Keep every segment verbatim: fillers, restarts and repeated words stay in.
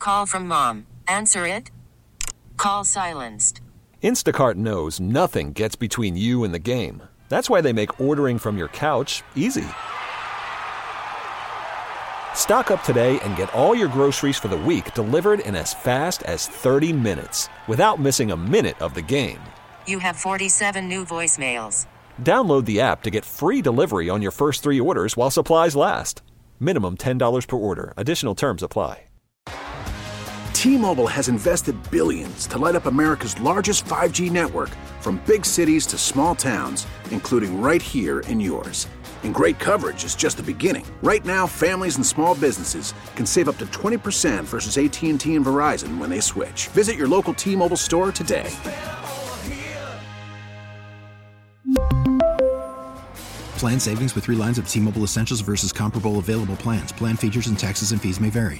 call from mom. Answer it. Call silenced. Instacart knows nothing gets between you and the game. That's why they make ordering from your couch easy. Stock up today and get all your groceries for the week delivered in as fast as thirty minutes without missing a minute of the game. You have forty-seven new voicemails. Download the app to get free delivery on your first three orders while supplies last. Minimum ten dollars per order. Additional terms apply. T-Mobile has invested billions to light up America's largest five G network, from big cities to small towns, including right here in yours. And great coverage is just the beginning. Right now, families and small businesses can save up to twenty percent versus A T and T and Verizon when they switch. Visit your local T-Mobile store today. Plan savings with three lines of T-Mobile Essentials versus comparable available plans. Plan features and taxes and fees may vary.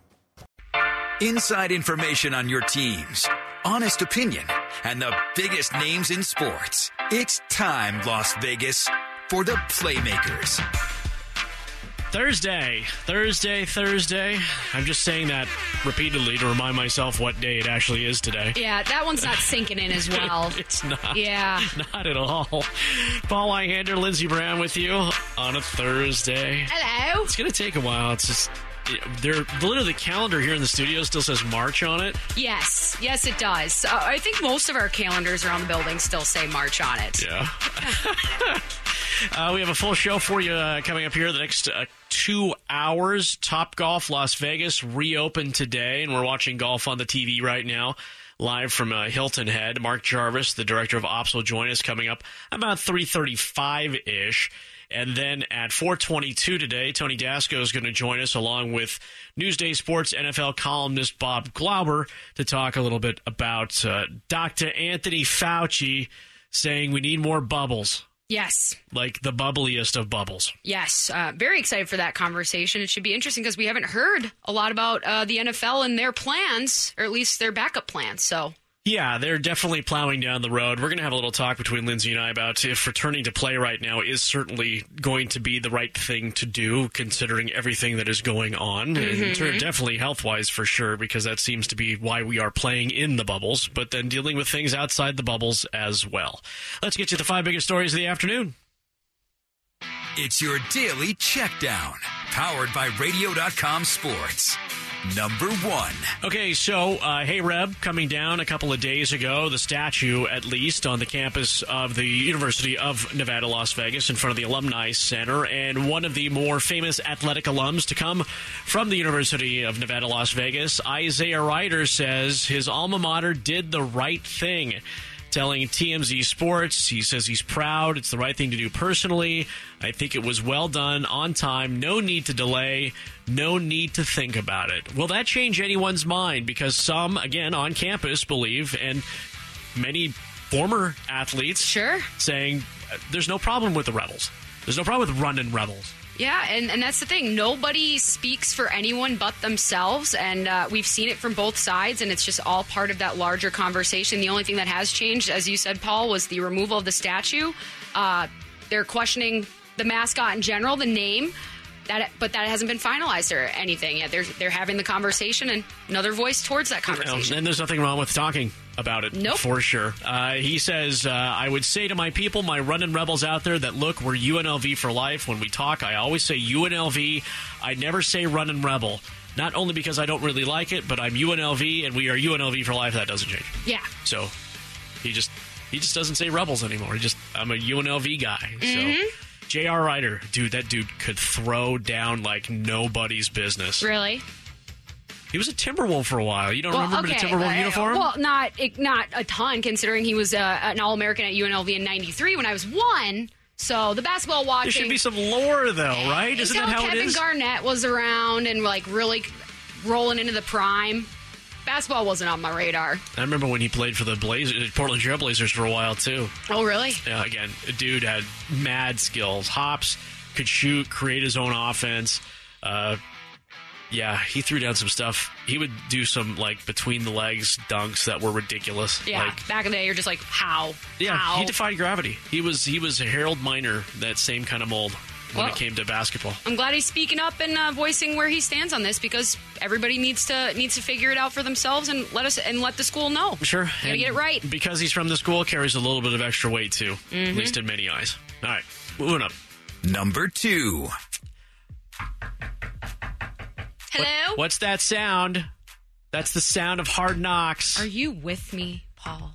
Inside information on your teams, honest opinion, and the biggest names in sports. It's time, Las Vegas, for the Playmakers. Thursday, Thursday, Thursday. I'm just saying that repeatedly to remind myself what day it actually is today. Yeah, that one's not sinking in as well. It's not. Yeah. Not at all. Paul Eichander, Lindsey Brown with you on a Thursday. Hello. It's going to take a while. It's just, they're, literally the calendar here in the studio still says March on it. Yes. Yes, it does. Uh, I think most of our calendars around the building still say March on it. Yeah. Uh, we have a full show for you uh, coming up here the next uh, two hours. Topgolf Las Vegas reopened today, and we're watching golf on the T V right now, live from uh, Hilton Head. Mark Jarvis, the director of ops, will join us coming up about three thirty-five-ish. And then at four twenty-two today, Tony Dasco is going to join us along with Newsday Sports N F L columnist Bob Glauber to talk a little bit about uh, Doctor Anthony Fauci saying we need more bubbles. Yes. Like the bubbliest of bubbles. Yes. Uh, very excited for that conversation. It should be interesting because we haven't heard a lot about uh, the N F L and their plans, or at least their backup plans. So. Yeah, they're definitely plowing down the road. We're going to have a little talk between Lindsay and I about if returning to play right now is certainly going to be the right thing to do, considering everything that is going on. Mm-hmm. And definitely health-wise for sure, because that seems to be why we are playing in the bubbles, but then dealing with things outside the bubbles as well. Let's get you the five biggest stories of the afternoon. It's your daily checkdown, powered by radio dot com Sports. Number one. Okay, so uh, Hey Reb coming down a couple of days ago, the statue at least on the campus of the University of Nevada, Las Vegas in front of the Alumni Center, and one of the more famous athletic alums to come from the University of Nevada, Las Vegas, Isaiah Ryder, says his alma mater did the right thing. Telling T M Z Sports, he says he's proud. It's the right thing to do personally. I think it was well done, on time, no need to delay, no need to think about it. Will that change anyone's mind? Because some, again, on campus believe, and many former athletes sure. saying there's no problem with the Rebels. There's no problem with running Rebels. Yeah, and, and that's the thing. Nobody speaks for anyone but themselves, and uh, we've seen it from both sides, and it's just all part of that larger conversation. The only thing that has changed, as you said, Paul, was the removal of the statue. Uh, they're questioning the mascot in general, the name, that, but that hasn't been finalized or anything yet. They're, they're having the conversation and another voice towards that conversation. And there's nothing wrong with talking about it, nope. for sure. Uh, he says, uh, I would say to my people, my running rebels out there, that look, we're U N L V for life. When we talk, I always say U N L V. I never say running rebel. Not only because I don't really like it, but I'm U N L V, and we are U N L V for life. That doesn't change. Yeah. So he just he just doesn't say rebels anymore. He just, I'm a U N L V guy. Mm-hmm. So J R. Ryder, dude, that dude could throw down like nobody's business. Really? He was a Timberwolf for a while. You don't well, remember okay, the Timberwolf uh, uniform? Well, not not a ton, considering he was uh, an All-American at U N L V in ninety-three when I was one. So the basketball watching... There should be some lore, though, right? Isn't that how Kevin it is? Kevin Garnett was around and like really rolling into the prime. Basketball wasn't on my radar. I remember when he played for the Blazers, Portland Trail Blazers for a while, too. Oh, really? Yeah, again, a dude had mad skills. Hops, could shoot, create his own offense. Uh... Yeah, he threw down some stuff. He would do some, like, between-the-legs dunks that were ridiculous. Yeah, like, back in the day, you're just like, how? Yeah, how? he defied gravity. He was he was a Harold Miner, that same kind of mold. when Well, it came to basketball. I'm glad he's speaking up and uh, voicing where he stands on this because everybody needs to needs to figure it out for themselves and let us and let the school know. Sure. Gotta And get it right. Because he's from the school, carries a little bit of extra weight, too, Mm-hmm. at least in many eyes. All right, moving up. Number two. Hello? What's that sound? That's the sound of Hard Knocks. Are you with me, Paul?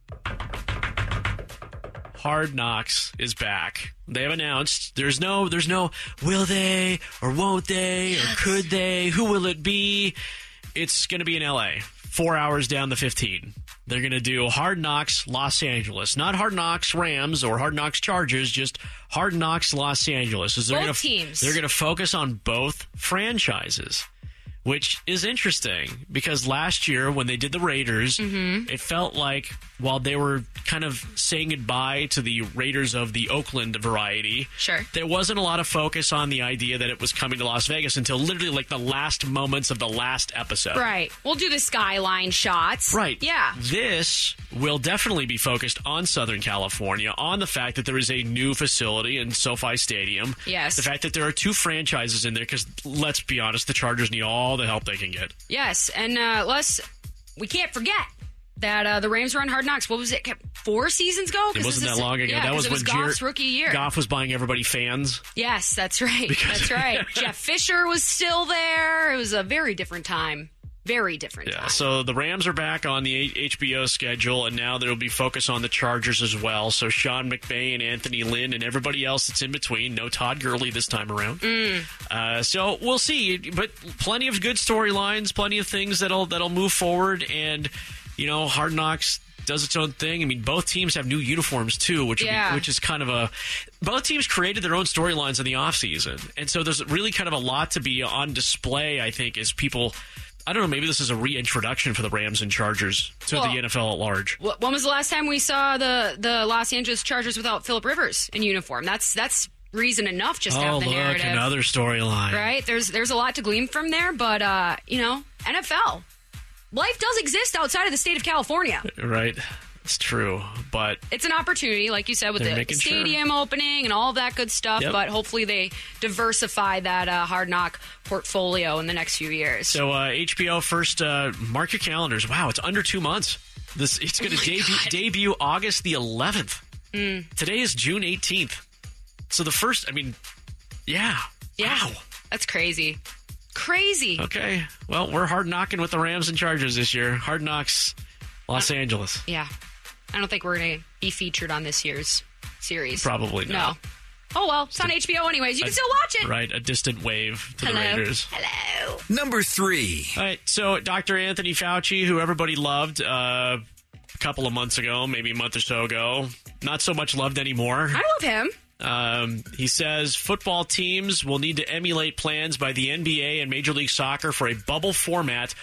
Hard Knocks is back. They have announced there's no there's no will they or won't they or could they? Who will it be? It's going to be in L A, four hours down the fifteen. They're going to do Hard Knocks Los Angeles. Not Hard Knocks Rams or Hard Knocks Chargers, just Hard Knocks Los Angeles. They're Both gonna, teams. They're going to focus on both franchises, which is interesting because last year when they did the Raiders, Mm-hmm. it felt like while they were kind of saying goodbye to the Raiders of the Oakland variety, Sure. there wasn't a lot of focus on the idea that it was coming to Las Vegas until literally like the last moments of the last episode. Right. We'll do the skyline shots. Right. Yeah. This will definitely be focused on Southern California, on the fact that there is a new facility in SoFi Stadium. Yes. The fact that there are two franchises in there, because let's be honest, the Chargers need all the help they can get. Yes. And uh, Les, we can't forget that uh, the Rams were on Hard Knocks. What was it? Four seasons ago? It 'Cause wasn't this that is- long ago. Yeah, that was 'cause it was when Goff's Jared- rookie year. Goff was buying everybody fans. Yes, that's right. That's right. Jeff Fisher was still there. It was a very different time. Very different Yeah, time. so the Rams are back on the H B O schedule, and now there will be focus on the Chargers as well. So Sean McVay and Anthony Lynn and everybody else that's in between. No Todd Gurley this time around. Mm. Uh, so we'll see, but plenty of good storylines, plenty of things that'll that'll move forward, and you know, Hard Knocks does its own thing. I mean, both teams have new uniforms too, which Yeah. be, which is kind of a. Both teams created their own storylines in the offseason, and so there's really kind of a lot to be on display. I think as people. I don't know, maybe this is a reintroduction for the Rams and Chargers to Well, the N F L at large. Wh- When was the last time we saw the, the Los Angeles Chargers without Phillip Rivers in uniform? That's that's reason enough just to Oh, have the look, narrative. another storyline. Right? There's there's a lot to glean from there, but uh, you know, N F L. Life does exist outside of the state of California. Right. It's true, but It's an opportunity, like you said, with They're the making sure. stadium opening and all of that good stuff, Yep. but hopefully they diversify that uh, Hard Knock portfolio in the next few years. so uh, H B O first, uh, mark your calendars. Wow, it's under two months. This It's going to Oh my debut, God. debut August the eleventh. Mm. Today is June eighteenth. So the first, I mean, yeah. Yeah. Wow. That's crazy. Crazy. Okay. Well, we're hard knocking with the Rams and Chargers this year. Hard Knocks, Los Angeles. Yeah. I don't think we're going to be featured on this year's series. Probably not. No. Oh, well, it's on H B O anyways. You can still watch it. Right, a distant wave to Hello. the Raiders. Hello. Number three. All right, so Doctor Anthony Fauci, who everybody loved uh, a couple of months ago, maybe a month or so ago, not so much loved anymore. I love him. Um, he says football teams will need to emulate plans by the N B A and Major League Soccer for a bubble format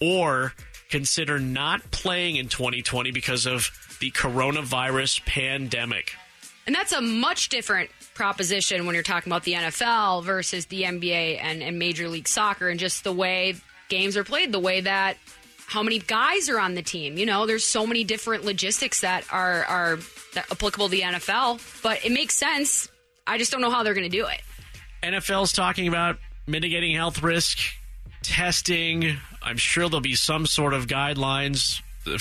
or consider not playing in twenty twenty because of the coronavirus pandemic. And that's a much different proposition when you're talking about the N F L versus the N B A and, and Major League Soccer and just the way games are played, the way that how many guys are on the team. You know, there's so many different logistics that are, are that applicable to the N F L, but it makes sense. I just don't know how they're going to do it. N F L's talking about mitigating health risk, testing. I'm sure there'll be some sort of guidelines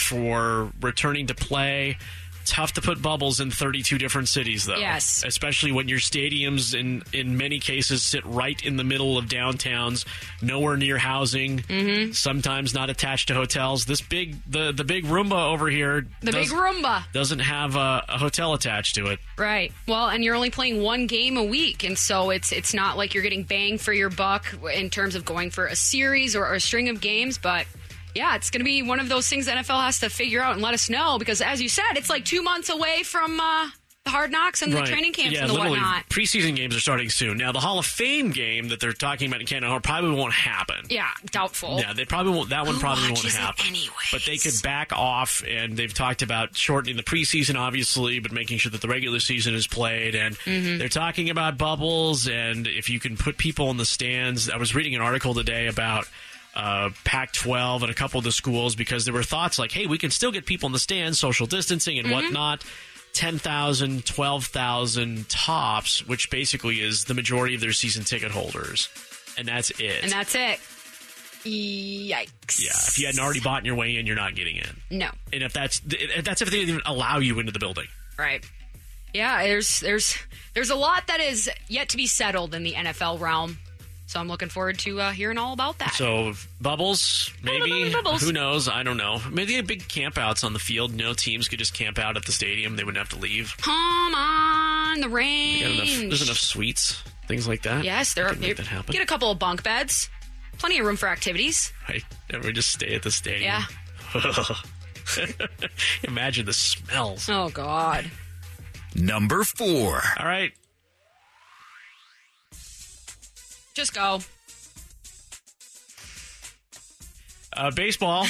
for returning to play. Tough to put bubbles in thirty-two different cities, though. Yes. Especially when your stadiums, in, in many cases, sit right in the middle of downtowns, nowhere near housing, mm-hmm. sometimes not attached to hotels. This big, the, the big Roomba over here The does, big Roomba. doesn't have a, a hotel attached to it. Right. Well, and you're only playing one game a week, and so it's it's not like you're getting bang for your buck in terms of going for a series or, or a string of games, but yeah, it's going to be one of those things the N F L has to figure out and let us know because, as you said, it's like two months away from uh, the Hard Knocks and Right. the training camps yeah, and the literally, whatnot. preseason games are starting soon. Now, the Hall of Fame game that they're talking about in Canada probably won't happen. Yeah, doubtful. Yeah, they probably won't. That one Who probably won't watches it happen. anyways? But they could back off, and they've talked about shortening the preseason, obviously, but making sure that the regular season is played. And Mm-hmm. they're talking about bubbles, and if you can put people in the stands. I was reading an article today about uh, Pac twelve and a couple of the schools because there were thoughts like, hey, we can still get people in the stands, social distancing and Mm-hmm. whatnot. ten thousand, twelve thousand tops, which basically is the majority of their season ticket holders. And that's it. And that's it. Yikes. Yeah, if you hadn't already bought your way in, you're not getting in. No. And if that's if that's if they didn't even allow you into the building. Right. Yeah, there's there's there's a lot that is yet to be settled in the N F L realm. So I'm looking forward to uh, hearing all about that. So bubbles, maybe. Bubbles. Who knows? I don't know. Maybe big campouts on the field. You know, teams could just camp out at the stadium. They wouldn't have to leave. Come on, the range. Enough, there's enough suites, things like that. Yes, there are. Make that happen. Get a couple of bunk beds. Plenty of room for activities. Right. Everyone just stay at the stadium. Yeah. Imagine the smells. Oh, God. Number four. All right. Just go. Uh, baseball.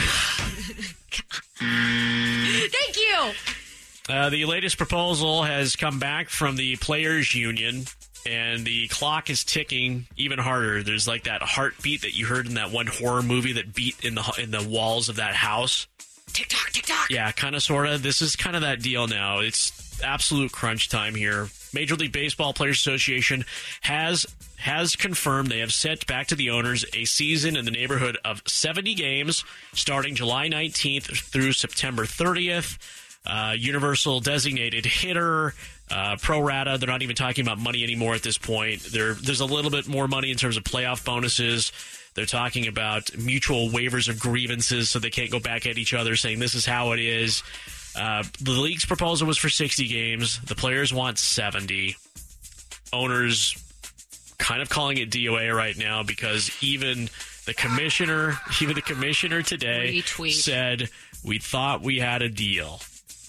Thank you. Uh, the latest proposal has come back from the Players Union, and the clock is ticking even harder. There's like that heartbeat that you heard in that one horror movie that beat in the in the walls of that house. Tick tock, tick tock. Yeah, kind of, sort of. This is kind of that deal now. It's absolute crunch time here. Major League Baseball Players Association has has confirmed they have sent back to the owners a season in the neighborhood of seventy games starting July nineteenth through September thirtieth. Uh, universal designated hitter, uh, pro rata. They're not even talking about money anymore at this point. There, there's a little bit more money in terms of playoff bonuses. They're talking about mutual waivers of grievances so they can't go back at each other saying this is how it is. Uh, the league's proposal was for sixty games. The players want seventy. Owners kind of calling it D O A right now because even the commissioner, even the commissioner today Retweet. said we thought we had a deal.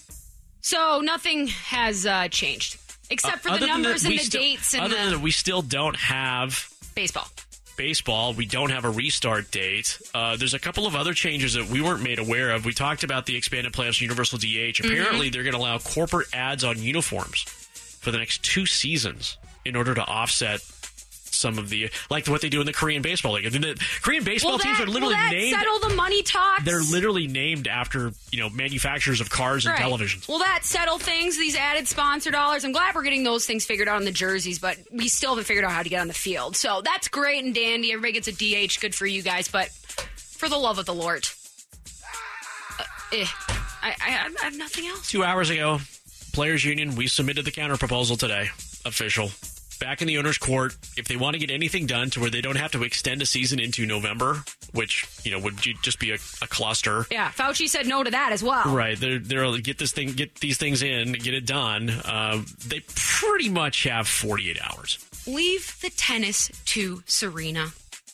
So nothing has uh, changed except for Uh, the other than numbers that, and we the still- dates and Other the than that, we still don't have baseball. baseball. We don't have a restart date. Uh, there's a couple of other changes that we weren't made aware of. We talked about the expanded playoffs, universal D H. Apparently, Mm-hmm. they're going to allow corporate ads on uniforms for the next two seasons in order to offset some of the, like what they do in the Korean baseball league. The Korean baseball Will teams that, are literally will that named. settle the money talks? They're literally named after, you know, manufacturers of cars and Right. televisions. Will that settle things, these added sponsor dollars? I'm glad we're getting those things figured out on the jerseys, but we still haven't figured out how to get on the field. So that's great and dandy. Everybody gets a D H. Good for you guys. But for the love of the Lord, uh, eh, I, I, I have nothing else. Two hours ago, Players Union, we submitted the counter proposal today. Official. Back in the owner's court, if they want to get anything done to where they don't have to extend a season into November, which, you know, would ju- just be a, a cluster. Yeah, Fauci said no to that as well. Right. They're, they're get this thing, get these things in, get it done. Uh, they pretty much have forty-eight hours. Leave the tennis to Serena.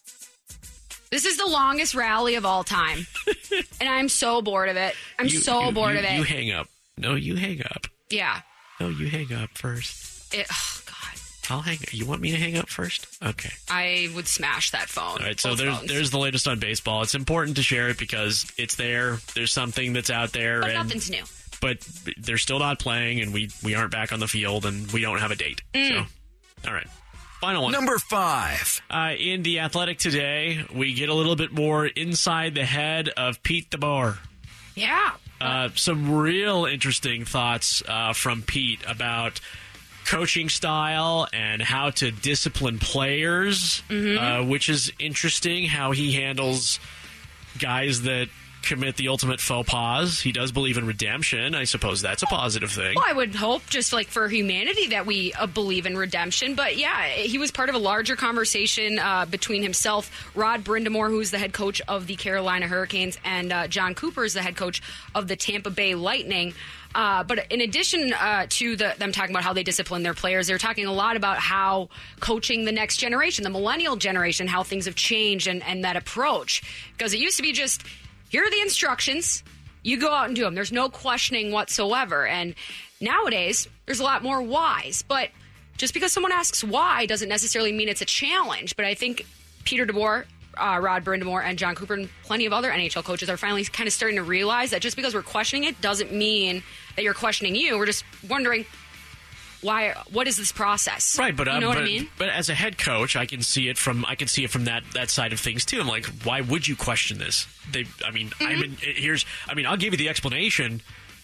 This is the longest rally of all time. And I'm so bored of it. I'm You- so you- bored you- of it. You hang up. No, you hang up. Yeah. No, you hang up first. It, oh, God. I'll hang. You want me to hang up first? Okay. I would smash that phone. All right, so Both there's phones. there's the latest on baseball. It's important to share it because it's there. There's something that's out there, But and nothing's new. but they're still not playing, and we we aren't back on the field, and we don't have a date. Mm. So, all right, final one. Number five. Uh, in the Athletic today, we get a little bit more inside the head of Pete DeBoer. Yeah. Uh, some real interesting thoughts uh, from Pete about coaching style and how to discipline players, Mm-hmm. uh, which is interesting how he handles guys that commit the ultimate faux pas. He does believe in redemption. I suppose that's a positive thing. Well, I would hope, just like for humanity, that we uh, believe in redemption. But yeah, he was part of a larger conversation uh, between himself, Rod Brindamore, who's the head coach of the Carolina Hurricanes, and uh, John Cooper is the head coach of the Tampa Bay Lightning. Uh, but in addition uh, to the, them talking about how they discipline their players, they're talking a lot about how coaching the next generation, the millennial generation, how things have changed and, and that approach. Because it used to be just, here are the instructions, you go out and do them. There's no questioning whatsoever. And nowadays, there's a lot more whys. But just because someone asks why doesn't necessarily mean it's a challenge. But I think Peter DeBoer, Uh, Rod Brindamore, and John Cooper, and plenty of other N H L coaches are finally kind of starting to realize that just because we're questioning it doesn't mean that you're questioning you. We're just wondering why. What is this process? Right, but you uh, know but, what I mean. but as a head coach, I can see it from I can see it from that, that side of things too. I'm like, why would you question this? They, I mean, Mm-hmm. I mean, here's, I mean, I'll give you the explanation.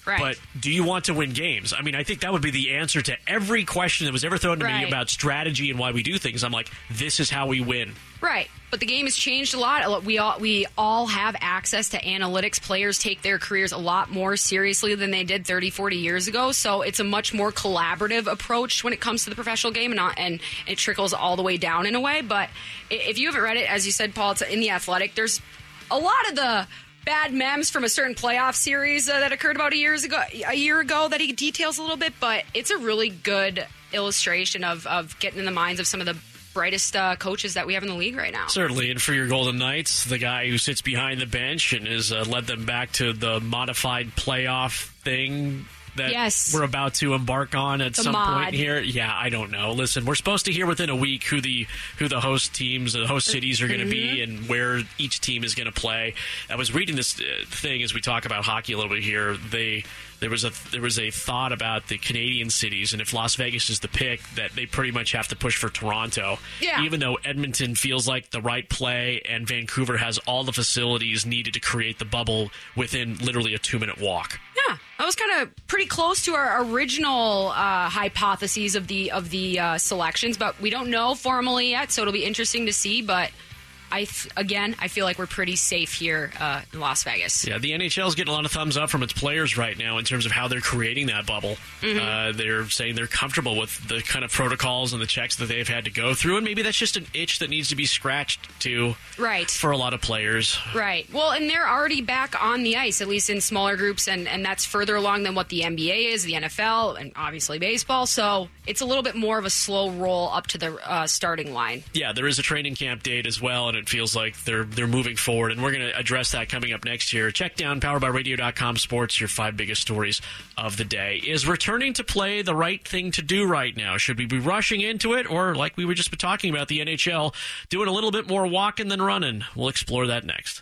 Right. But do you want to win games? I mean, I think that would be the answer to every question that was ever thrown to right. me about strategy and why we do things. I'm like, this is how we win. Right. But the game has changed a lot. We all we all have access to analytics. Players take their careers a lot more seriously than they did thirty, forty years ago. So it's a much more collaborative approach when it comes to the professional game, and, not, and it trickles all the way down in a way. But if you haven't read it, as you said, Paul, it's in The Athletic, there's a lot of the bad memes from a certain playoff series uh, that occurred about a years ago, a year ago that he details a little bit, but it's a really good illustration of, of getting in the minds of some of the brightest uh, coaches that we have in the league right now. Certainly, and for your Golden Knights, the guy who sits behind the bench and has uh, led them back to the modified playoff thing that yes. we're about to embark on at the some mod. point here. Yeah, I don't know. Listen, we're supposed to hear within a week who the who the host teams, the host cities are going to mm-hmm. be, and where each team is going to play. I was reading this uh, thing as we talk about hockey a little bit here. They there was a there was a thought about the Canadian cities, and if Las Vegas is the pick, that they pretty much have to push for Toronto. Yeah. Even though Edmonton feels like the right play, and Vancouver has all the facilities needed to create the bubble within literally a two minute walk. Yeah, that was kind of pretty close to our original uh, hypotheses of the of the uh, selections, but we don't know formally yet, so it'll be interesting to see. But I th- again, I feel like we're pretty safe here uh, in Las Vegas. Yeah, the N H L is getting a lot of thumbs up from its players right now in terms of how they're creating that bubble. Mm-hmm. Uh, they're saying they're comfortable with the kind of protocols and the checks that they've had to go through, and maybe that's just an itch that needs to be scratched too. Right. For a lot of players. Right. Well, and they're already back on the ice, at least in smaller groups, and, and that's further along than what the N B A is, the N F L, and obviously baseball. So it's a little bit more of a slow roll up to the uh, starting line. Yeah, there is a training camp date as well, and it feels like they're they're moving forward, and we're going to address that coming up next year. Check down powered by radio dot com Sports, your five biggest stories of the day. Is returning to play the right thing to do right now? Should we be rushing into it, or like we were just talking about, the N H L doing a little bit more walking than running? We'll explore that next.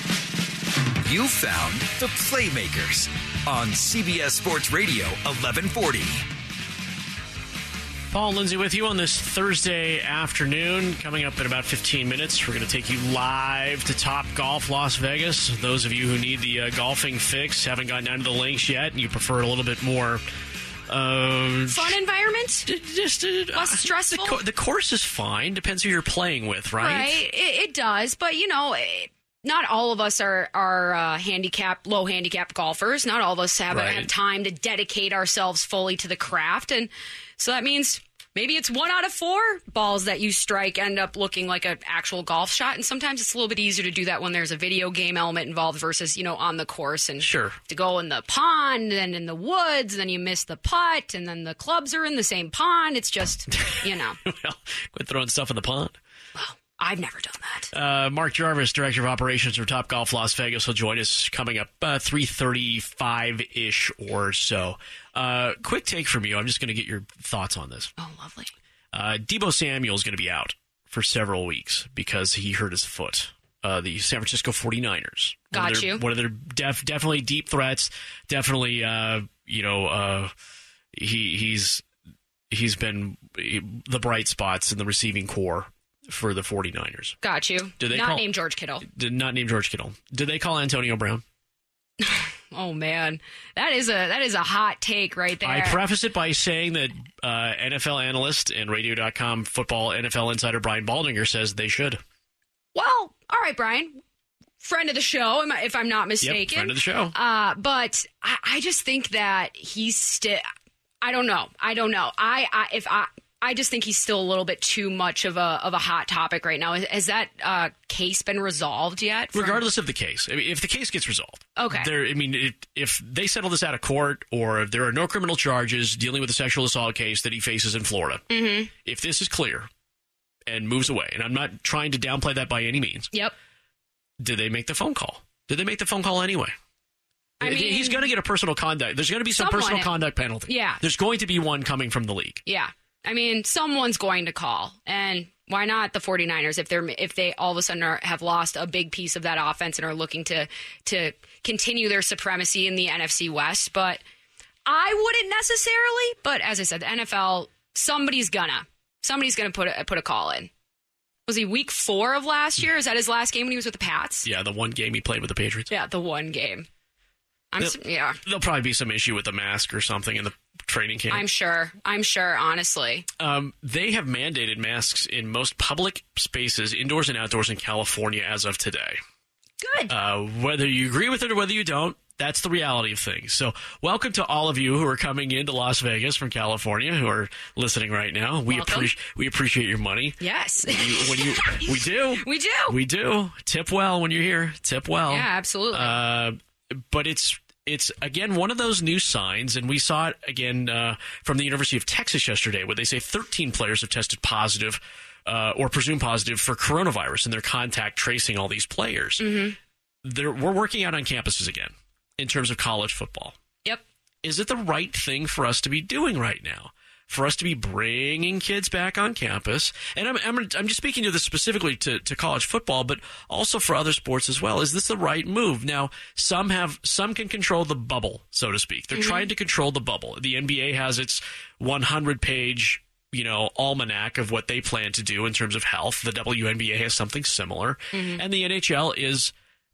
You found the Playmakers on C B S Sports Radio eleven forty. Paul and Lindsay with you on this Thursday afternoon. Coming up in about fifteen minutes, we're going to take you live to Top Golf Las Vegas. Those of you who need the uh, golfing fix, haven't gotten down to the links yet, and you prefer a little bit more uh, fun environment, just uh, less stressful. The, co- the course is fine. Depends who you're playing with, right? Right. It, it does, but you know. It, Not all of us are are uh, handicap, low handicap golfers. Not all of us have, right. have time to dedicate ourselves fully to the craft, and so that means maybe it's one out of four balls that you strike end up looking like an actual golf shot. And sometimes it's a little bit easier to do that when there's a video game element involved versus, you know, on the course. And sure. to go in the pond and in the woods, and then you miss the putt, and then the clubs are in the same pond. It's just, you know. Well, quit throwing stuff in the pond. Well, I've never done that. Uh, Mark Jarvis, Director of Operations for Top Golf Las Vegas, will join us coming up uh, three thirty-five-ish or so. Uh, quick take from you. I'm just going to get your thoughts on this. Oh, lovely. Uh, Deebo Samuel is going to be out for several weeks because he hurt his foot. Uh, the San Francisco forty-niners. Got one of their, you. One of their def, definitely deep threats. Definitely, uh, you know, uh, he he's he's been the bright spots in the receiving core for the forty-niners. Got you. Did they not call, named George Kittle. Did not name George Kittle. Did they call Antonio Brown? Oh man, that is a that is a hot take right there. I preface it by saying that uh, N F L analyst and radio dot com football N F L insider Brian Baldinger says they should. Well, all right, Brian, friend of the show, if I'm not mistaken. Yep, friend of the show. Uh, but I, I just think that he's still. I don't know. I don't know. I, I if I. I just think he's still a little bit too much of a of a hot topic right now. Has that uh, case been resolved yet? From- Regardless of the case, I mean, if the case gets resolved, okay. There, I mean, it, if they settle this out of court, or if there are no criminal charges dealing with the sexual assault case that he faces in Florida, mm-hmm. if this is clear and moves away, and I'm not trying to downplay that by any means. Yep. Did they make the phone call? Did they make the phone call anyway? I mean, he's going to get a personal conduct. There's going to be some personal conduct penalty. Yeah. There's going to be one coming from the league. Yeah. I mean, someone's going to call, and why not the forty-niners if they're if they all of a sudden are, have lost a big piece of that offense and are looking to to continue their supremacy in the N F C West? But I wouldn't necessarily. But as I said, the N F L, somebody's gonna somebody's gonna put a, put a call in. Was he week four of last year? Is that his last game when he was with the Pats? Yeah, the one game he played with the Patriots. Yeah, the one game. I'm There- su- yeah. There'll probably be some issue with the mask or something in the training camp. I'm sure. I'm sure, honestly. Um, they have mandated masks in most public spaces, indoors and outdoors, in California as of today. Good. Uh, whether you agree with it or whether you don't, that's the reality of things. So welcome to all of you who are coming into Las Vegas from California, who are listening right now. We Welcome. appreciate we appreciate your money. Yes. You- when you we do We do. we do tip well when you're here. Tip well. Yeah, absolutely. Uh, but it's it's again one of those new signs, and we saw it again uh, from the University of Texas yesterday, where they say thirteen players have tested positive uh, or presumed positive for coronavirus, and they're contact tracing all these players. Mm-hmm. They're, we're working out on campuses again in terms of college football. Yep. Is it the right thing for us to be doing right now? For us to be bringing kids back on campus? And I'm I'm, I'm just speaking to this specifically to, to college football, but also for other sports as well. Is this the right move? Now, some have some can control the bubble, so to speak. They're Mm-hmm. trying to control the bubble. The N B A has its one hundred page, you know, almanac of what they plan to do in terms of health. The W N B A has something similar, Mm-hmm. and the N H L is,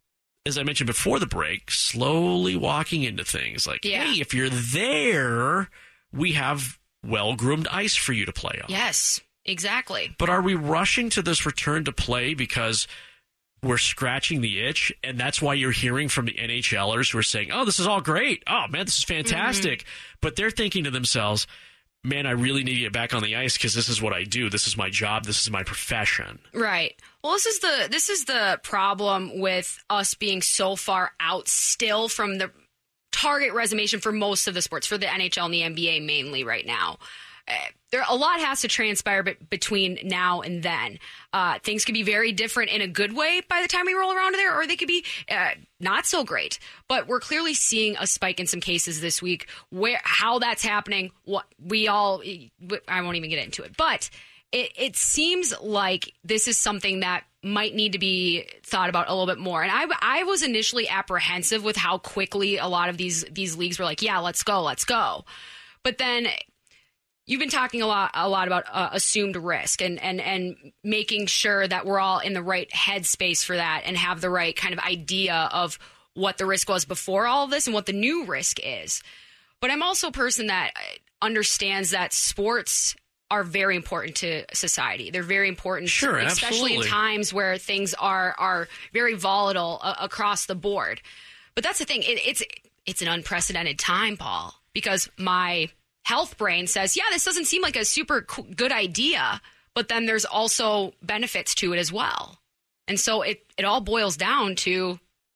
as I mentioned before the break, slowly walking into things like, Yeah. hey, if you're there, we have well-groomed ice for you to play on. Yes, exactly. But are we rushing to this return to play because we're scratching the itch? And that's why you're hearing from the NHLers who are saying, oh, this is all great. Oh, man, this is fantastic. Mm-hmm. But they're thinking to themselves, man, I really need to get back on the ice because this is what I do. This is my job. This is my profession. Right. Well, this is the this is the problem with us being so far out still from the target reservation for most of the sports, for the N H L and the N B A mainly right now. Uh, there a lot has to transpire be- between now and then. Uh, things could be very different in a good way by the time we roll around to there, or they could be uh, not so great. But we're clearly seeing a spike in some cases this week. Where how that's happening, what we all I won't even get into it, but it, it seems like this is something that might need to be thought about a little bit more. And I, I was initially apprehensive with how quickly a lot of these these leagues were like, yeah, let's go, let's go. But then you've been talking a lot a lot about uh, assumed risk and, and, and making sure that we're all in the right headspace for that and have the right kind of idea of what the risk was before all of this and what the new risk is. But I'm also a person that understands that sports are very important to society. They're very important, Sure, especially absolutely. in times where things are are very volatile uh, across the board. But that's the thing. It, it's it's an unprecedented time, Paul, because my health brain says, yeah, this doesn't seem like a super co- good idea, but then there's also benefits to it as well. And so it, it all boils down to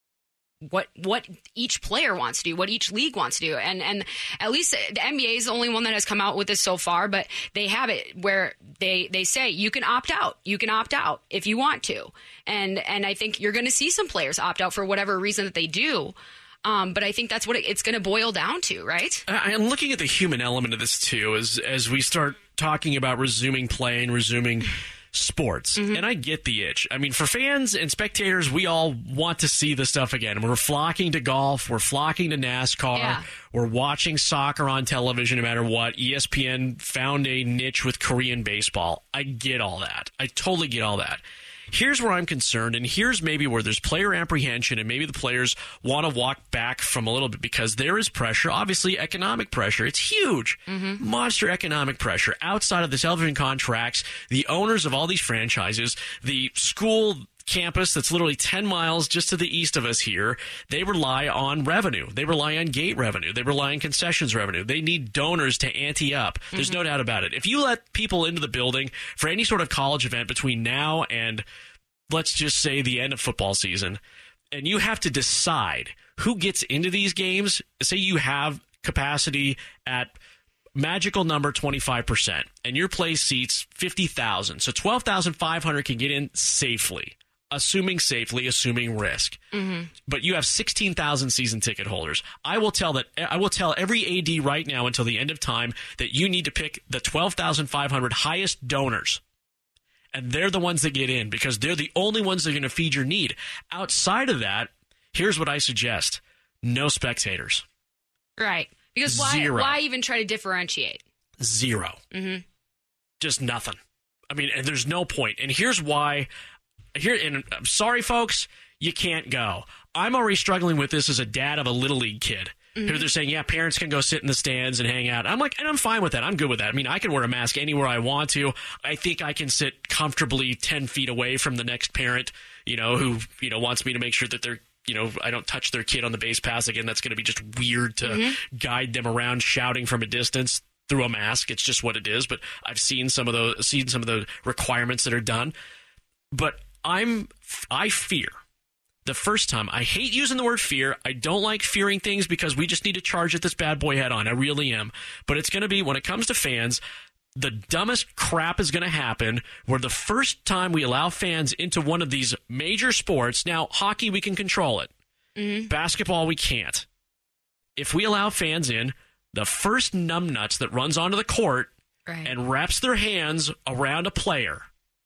what what each player wants to do, what each league wants to do. And and at least the N B A is the only one that has come out with this so far, but they have it where they they say you can opt out. You can opt out if you want to. And and I think you're going to see some players opt out for whatever reason that they do. Um, but I think that's what it, it's going to boil down to, right? I- I'm looking at the human element of this too, as as we start talking about resuming play and resuming sports. Mm-hmm. And I get the itch. I mean, for fans and spectators, we all want to see this stuff again. We're flocking to golf. We're flocking to NASCAR. Yeah. We're watching soccer on television no matter what. E S P N found a niche with Korean baseball. I get all that. I totally get all that. Here's where I'm concerned, and here's maybe where there's player apprehension, and maybe the players want to walk back from a little bit because there is pressure, obviously economic pressure. It's huge, Mm-hmm. monster economic pressure. Outside of the television contracts, the owners of all these franchises, the school campus that's literally ten miles just to the east of us here, they rely on revenue. They rely on gate revenue. They rely on concessions revenue. They need donors to ante up. There's no doubt about it. If you let people into the building for any sort of college event between now and, let's just say, the end of football season, and you have to decide who gets into these games, say you have capacity at magical number twenty-five percent, and your place seats fifty thousand. So twelve thousand five hundred can get in safely. Assuming safely, assuming risk. Mm-hmm. But you have sixteen thousand season ticket holders. I will tell that I will tell every A D right now until the end of time that you need to pick the twelve thousand five hundred highest donors. And they're the ones that get in because they're the only ones that are going to feed your need. Outside of that, here's what I suggest. No spectators. Right. Because why Zero. why even try to differentiate? Zero. Mm-hmm. Just nothing. I mean, and there's no point. And here's why. Here, and I'm sorry, folks. you can't go. I'm already struggling with this as a dad of a Little League kid. Mm-hmm. Who they're saying, yeah, parents can go sit in the stands and hang out. I'm like, and I'm fine with that. I'm good with that. I mean, I can wear a mask anywhere I want to. I think I can sit comfortably ten feet away from the next parent, you know, who, you know, wants me to make sure that they're, you know, I don't touch their kid on the base pass. Again, that's going to be just weird to mm-hmm. guide them around shouting from a distance through a mask. It's just what it is. But I've seen some of those, seen some of the requirements that are done. But I'm, I fear. The first time, I hate using the word fear. I don't like fearing things because we just need to charge at this bad boy head on. I really am. But it's going to be, when it comes to fans, the dumbest crap is going to happen where the first time we allow fans into one of these major sports, now hockey, we can control it. Mm-hmm. Basketball, we can't. If we allow fans in, the first numbnuts that runs onto the court right. and wraps their hands around a player,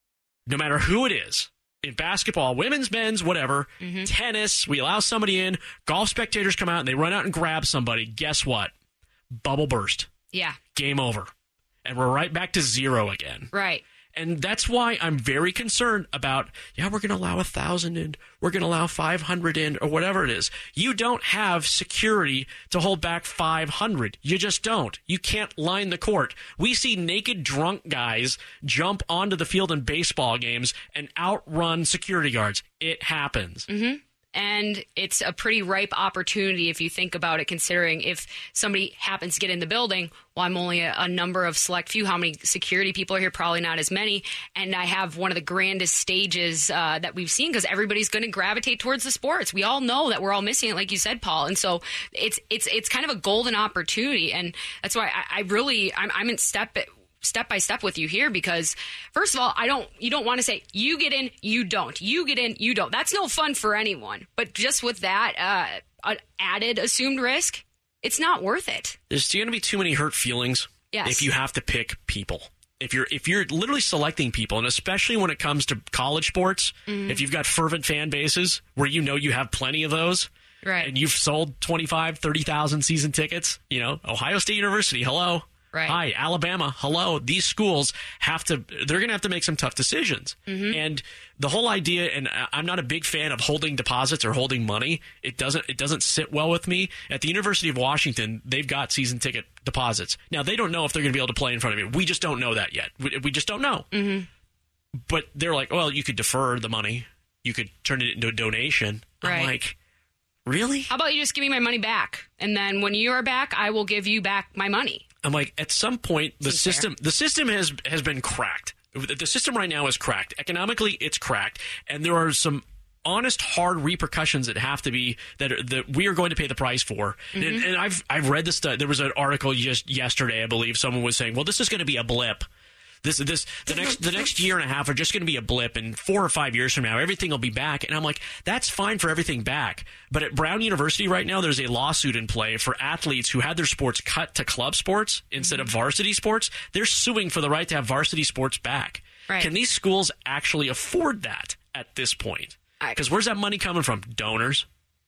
no matter who it is, in basketball, women's, men's, whatever, mm-hmm. tennis, we allow somebody in, golf spectators come out and they run out and grab somebody. Guess what? Bubble burst. Yeah. Game over. And we're right back to zero again. Right. And that's why I'm very concerned about, yeah, we're going to allow one thousand in, we're going to allow five hundred in, or whatever it is. You don't have security to hold back five hundred. You just don't. You can't line the court. We see naked drunk guys jump onto the field in baseball games and outrun security guards. It happens. Mm-hmm. And it's a pretty ripe opportunity if you think about it, considering if somebody happens to get in the building, well, I'm only a, a number of select few. How many security people are here? Probably not as many. And I have one of the grandest stages uh, that we've seen because everybody's going to gravitate towards the sports. We all know that we're all missing it, like you said, Paul. And so it's it's it's kind of a golden opportunity. And that's why I, I really, I'm, I'm in step step by step with you here because first of all, I don't, you don't want to say you get in, you don't, you get in, you don't. That's no fun for anyone. But just with that uh, added assumed risk, it's not worth it. There's going to be too many hurt feelings yes. if you have to pick people. If you're if you're literally selecting people, and especially when it comes to college sports, mm-hmm. if you've got fervent fan bases where you know you have plenty of those, right. and you've sold twenty-five, thirty thousand season tickets, you know, Ohio State University, hello. Right. Hi, Alabama. Hello. These schools have to, they're going to have to make some tough decisions. Mm-hmm. And the whole idea, and I'm not a big fan of holding deposits or holding money. It doesn't, it doesn't sit well with me. At the University of Washington, they've got season ticket deposits. Now, they don't know if they're going to be able to play in front of you. We just don't know that yet. We, we just don't know. Mm-hmm. But they're like, well, you could defer the money. You could turn it into a donation. Right. I'm like, really? How about you just give me my money back? And then when you are back, I will give you back my money. I'm like, at some point, the Seems system fair. the system has has been cracked. The system right now is cracked. Economically, it's cracked, and there are some honest, hard repercussions that have to be that are, that we are going to pay the price for. Mm-hmm. And, and I've I've read this. There was an article just yesterday, I believe, someone was saying, "Well, this is going to be a blip." This, this, the next, the next year and a half are just going to be a blip, and four or five years from now, everything will be back. And I'm like, that's fine for everything back. But at Brown University right now, there's a lawsuit in play for athletes who had their sports cut to club sports instead of varsity sports. They're suing for the right to have varsity sports back. Right. Can these schools actually afford that at this point? Because where's that money coming from? Donors,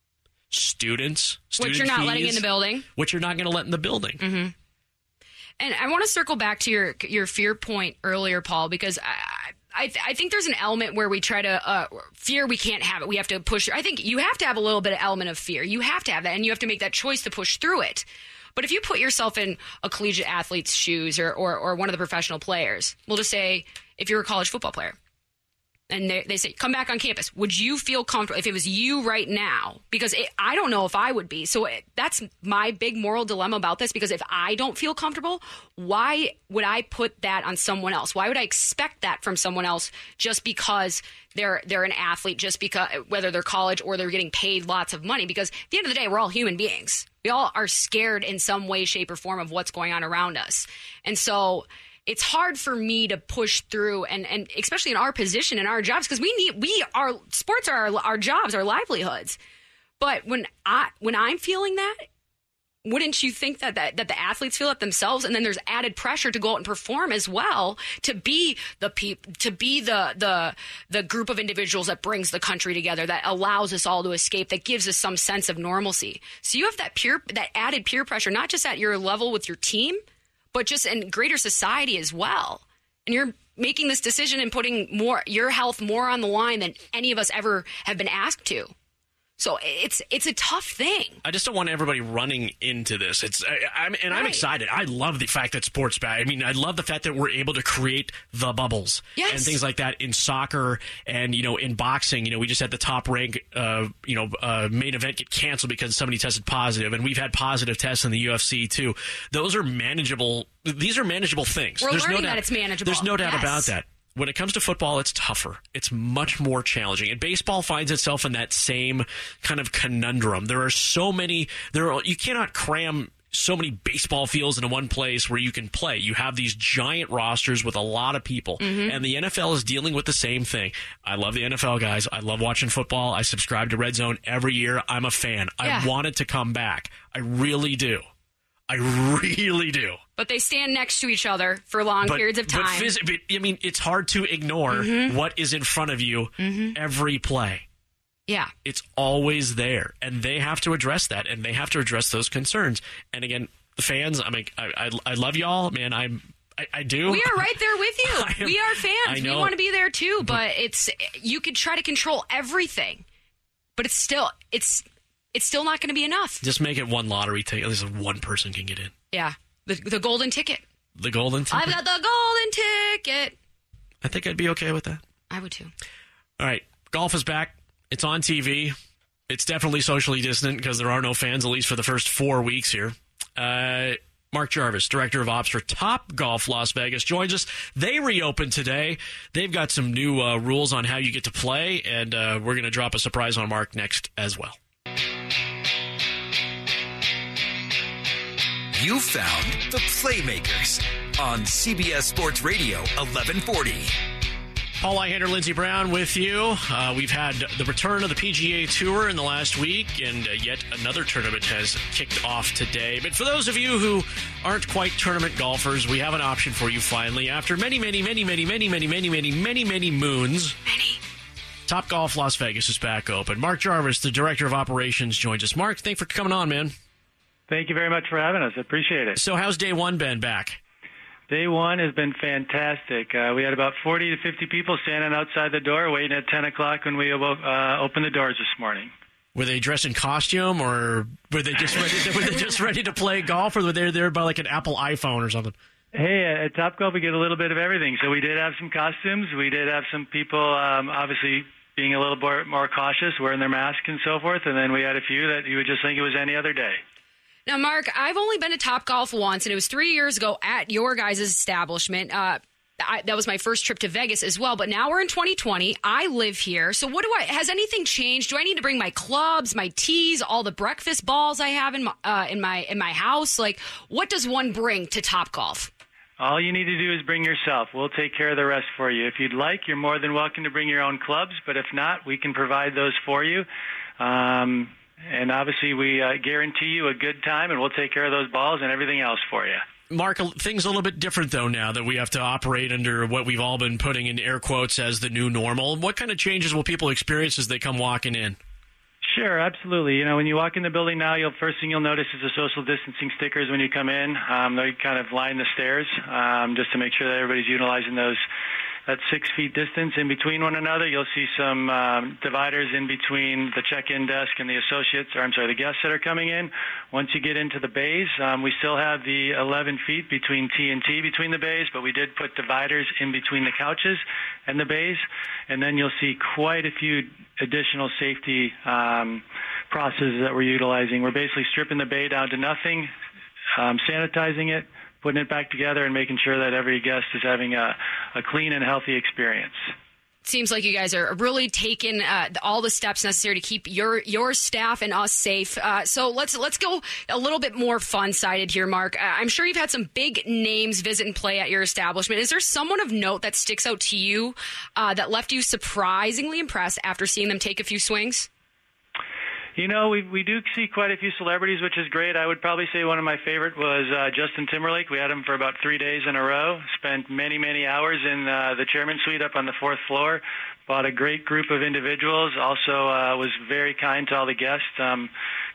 students, student which you're not fees, letting in the building, which you're not going to let in the building. Mm-hmm. And I want to circle back to your your fear point earlier, Paul, because I I, th- I think there's an element where we try to uh, fear we can't have it. We have to push. I think you have to have a little bit of element of fear. You have to have that, and you have to make that choice to push through it. But if you put yourself in a collegiate athlete's shoes or or, or one of the professional players, we'll just say if you're a college football player, and they, they say, come back on campus, would you feel comfortable if it was you right now? Because it, I don't know if I would be. So it, that's my big moral dilemma about this, because if I don't feel comfortable, why would I put that on someone else? Why would I expect that from someone else just because they're they're an athlete, just because whether they're college or they're getting paid lots of money? Because at the end of the day, we're all human beings. We all are scared in some way, shape, or form of what's going on around us. And so it's hard for me to push through, and, and especially in our position, in our jobs, because we need, we are, sports are our, our jobs, our livelihoods. But when I, when I'm feeling that, wouldn't you think that, that, that the athletes feel it themselves? And then there's added pressure to go out and perform as well, to be the peop, to be the, the, the group of individuals that brings the country together, that allows us all to escape, that gives us some sense of normalcy. So you have that peer, that added peer pressure, not just at your level with your team, but just in greater society as well. And you're making this decision and putting more your health more on the line than any of us ever have been asked to. So it's it's a tough thing. I just don't want everybody running into this. It's I, I'm, and I'm Right. excited. I love the fact that sports back. I mean, I love the fact that we're able to create the bubbles Yes. and things like that in soccer and, you know, in boxing. You know, we just had the top rank, uh, you know, uh, main event get canceled because somebody tested positive, and we've had positive tests in the U F C too. Those are manageable. These are manageable things. We're There's learning no doubt, that it's manageable. There's no doubt Yes. about that. When it comes to football, it's tougher. It's much more challenging. And baseball finds itself in that same kind of conundrum. There are so many, there are, you cannot cram so many baseball fields into one place where you can play. You have these giant rosters with a lot of people. Mm-hmm. And the N F L is dealing with the same thing. I love the N F L, guys. I love watching football. I subscribe to Red Zone every year. I'm a fan. Yeah. I want it to come back. I really do. I really do. But they stand next to each other for long periods of time. But, phys- but I mean, it's hard to ignore Mm-hmm. what is in front of you every play. yeah. It's always there, and they have to address that, and they have to address those concerns. And again, the fans, I mean, I, I, I love y'all, man. I'm, I, I do. We are right there with you. I am- we are fans. I We know. want to be there too, but it's you could try to control everything, but it's still it's it's still not going to be enough. Just make it one lottery ticket. At least one person can get in. Yeah. The the golden ticket. The golden ticket. I've got the golden ticket. I think I'd be okay with that. I would too. All right, golf is back. It's on T V. It's definitely socially distant because there are no fans, at least for the first four weeks here. Uh, Mark Jarvis, Director of Ops for Top Golf Las Vegas, joins us. They reopened today. They've got some new uh, rules on how you get to play, and uh, we're going to drop a surprise on Mark next as well. You found the Playmakers on C B S Sports Radio eleven forty. Paul Ihander, Lindsey Brown with you. Uh, we've had the return of the P G A Tour in the last week, and uh, yet another tournament has kicked off today. But for those of you who aren't quite tournament golfers, we have an option for you finally. After many, many, many, many, many, many, many, many, many, many moons, Many. Top Golf Las Vegas is back open. Mark Jarvis, the Director of Operations, joins us. Mark, thanks for coming on, man. Thank you very much for having us. I appreciate it. So how's day one been back? Day one has been fantastic. Uh, we had about forty to fifty people standing outside the door waiting at ten o'clock when we uh, opened the doors this morning. Were they dressed in costume, or were they just ready to, were they just ready to play golf, or were they there by like an Apple iPhone or something? Hey, at Top Golf we get a little bit of everything. So we did have some costumes. We did have some people um, obviously being a little more, more cautious, wearing their mask and so forth. And then we had a few that you would just think it was any other day. Now, Mark, I've only been to Top Golf once, and it was three years ago at your guys' establishment. Uh, I, that was my first trip to Vegas as well. But now we're in twenty twenty. I live here. So what do I, has anything changed? Do I need to bring my clubs, my tees, all the breakfast balls I have in my, uh, in my, in my house? Like, what does one bring to Top Golf? All you need to do is bring yourself. We'll take care of the rest for you. If you'd like, you're more than welcome to bring your own clubs. But if not, we can provide those for you. Um, and obviously, we uh, guarantee you a good time, and we'll take care of those balls and everything else for you. Mark, things a little bit different, though, now that we have to operate under what we've all been putting in air quotes as the new normal. What kind of changes will people experience as they come walking in? Sure, absolutely. You know, when you walk in the building now, you'll first thing you'll notice is the social distancing stickers when you come in. Um, they kind of line the stairs um, just to make sure that everybody's utilizing those. That six feet distance in between one another. You'll see some um, dividers in between the check-in desk and the associates, or I'm sorry, the guests that are coming in. Once you get into the bays, um, we still have the eleven feet between T and T between the bays, but we did put dividers in between the couches and the bays. And then you'll see quite a few additional safety um, processes that we're utilizing. We're basically stripping the bay down to nothing, um, sanitizing it, putting it back together, and making sure that every guest is having a, a clean and healthy experience. Seems like you guys are really taking uh, all the steps necessary to keep your your staff and us safe. Uh, so let's let's go a little bit more fun-sided here, Mark. Uh, I'm sure you've had some big names visit and play at your establishment. Is there someone of note that sticks out to you uh, that left you surprisingly impressed after seeing them take a few swings? You know, we we do see quite a few celebrities, which is great. I would probably say one of my favorite was uh, Justin Timberlake. We had him for about three days in a row, spent many, many hours in uh, the chairman's suite up on the fourth floor, bought a great group of individuals, also uh, was very kind to all the guests. Um,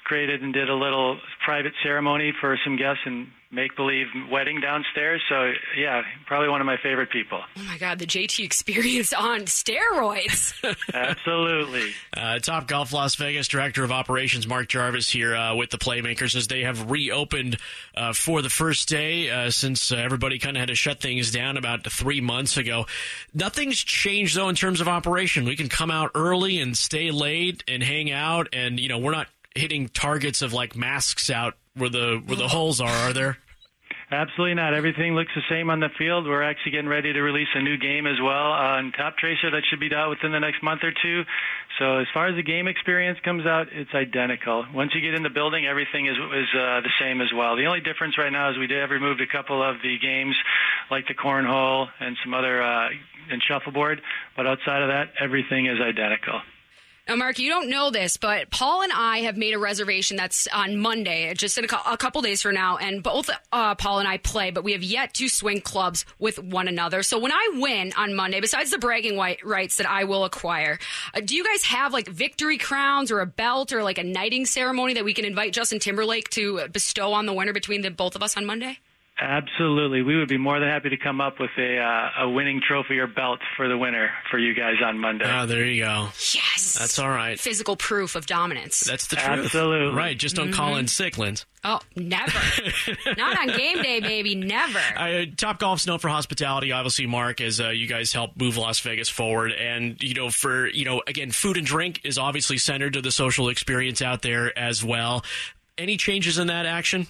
created and did a little private ceremony for some guests and make-believe wedding downstairs. So, yeah, probably one of my favorite people. Oh, my God, the J T experience on steroids. Absolutely. Uh, Top Golf Las Vegas Director of Operations Mark Jarvis here uh, with the Playmakers as they have reopened uh, for the first day uh, since uh, everybody kind of had to shut things down about three months ago. Nothing's changed, though, in terms of operation. We can come out early and stay late and hang out, and, you know, we're not hitting targets of, like, masks out where the where the holes are, are there? Absolutely not. Everything looks the same on the field. We're actually getting ready to release a new game as well on Top Tracer that should be out within the next month or two. So as far as the game experience comes out, it's identical. Once you get in the building, everything is is uh, the same as well. The only difference right now is we did have removed a couple of the games like the cornhole and some other uh, and shuffleboard, but outside of that, everything is identical. Now, Mark, you don't know this, but Paul and I have made a reservation that's on Monday, just in a, a couple days from now, and both uh, Paul and I play, but we have yet to swing clubs with one another. So when I win on Monday, besides the bragging rights that I will acquire, uh, do you guys have like victory crowns or a belt or like a knighting ceremony that we can invite Justin Timberlake to bestow on the winner between the both of us on Monday? Absolutely. We would be more than happy to come up with a uh, a winning trophy or belt for the winner for you guys on Monday. Oh, there you go. Yes. That's all right. Physical proof of dominance. That's the truth. Absolutely. Right. Just don't mm-hmm. call in sick, Linz. Oh, never. Not on game day, baby. Never. Uh, Top Golf's known for hospitality, obviously, Mark, as uh, you guys help move Las Vegas forward. And, you know, for, you know, again, food and drink is obviously centered to the social experience out there as well. Any changes in that action?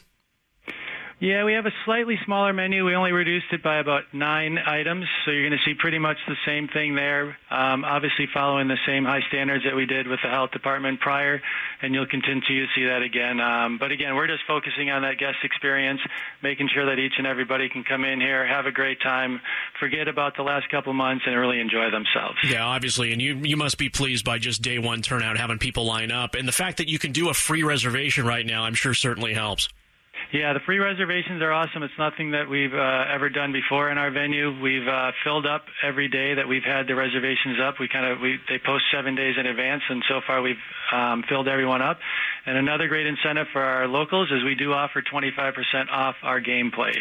Yeah, we have a slightly smaller menu. We only reduced it by about nine items, so you're going to see pretty much the same thing there, um, obviously following the same high standards that we did with the health department prior, and you'll continue to see that again. Um, but again, we're just focusing on that guest experience, making sure that each and everybody can come in here, have a great time, forget about the last couple months, and really enjoy themselves. Yeah, obviously, and you you must be pleased by just day one turnout, having people line up. And the fact that you can do a free reservation right now, I'm sure certainly helps. Yeah, the free reservations are awesome. It's nothing that we've uh, ever done before in our venue. We've uh, filled up every day that we've had the reservations up. We kind of we they post seven days in advance, and so far we've um, filled everyone up. And another great incentive for our locals is we do offer twenty-five percent off our gameplay.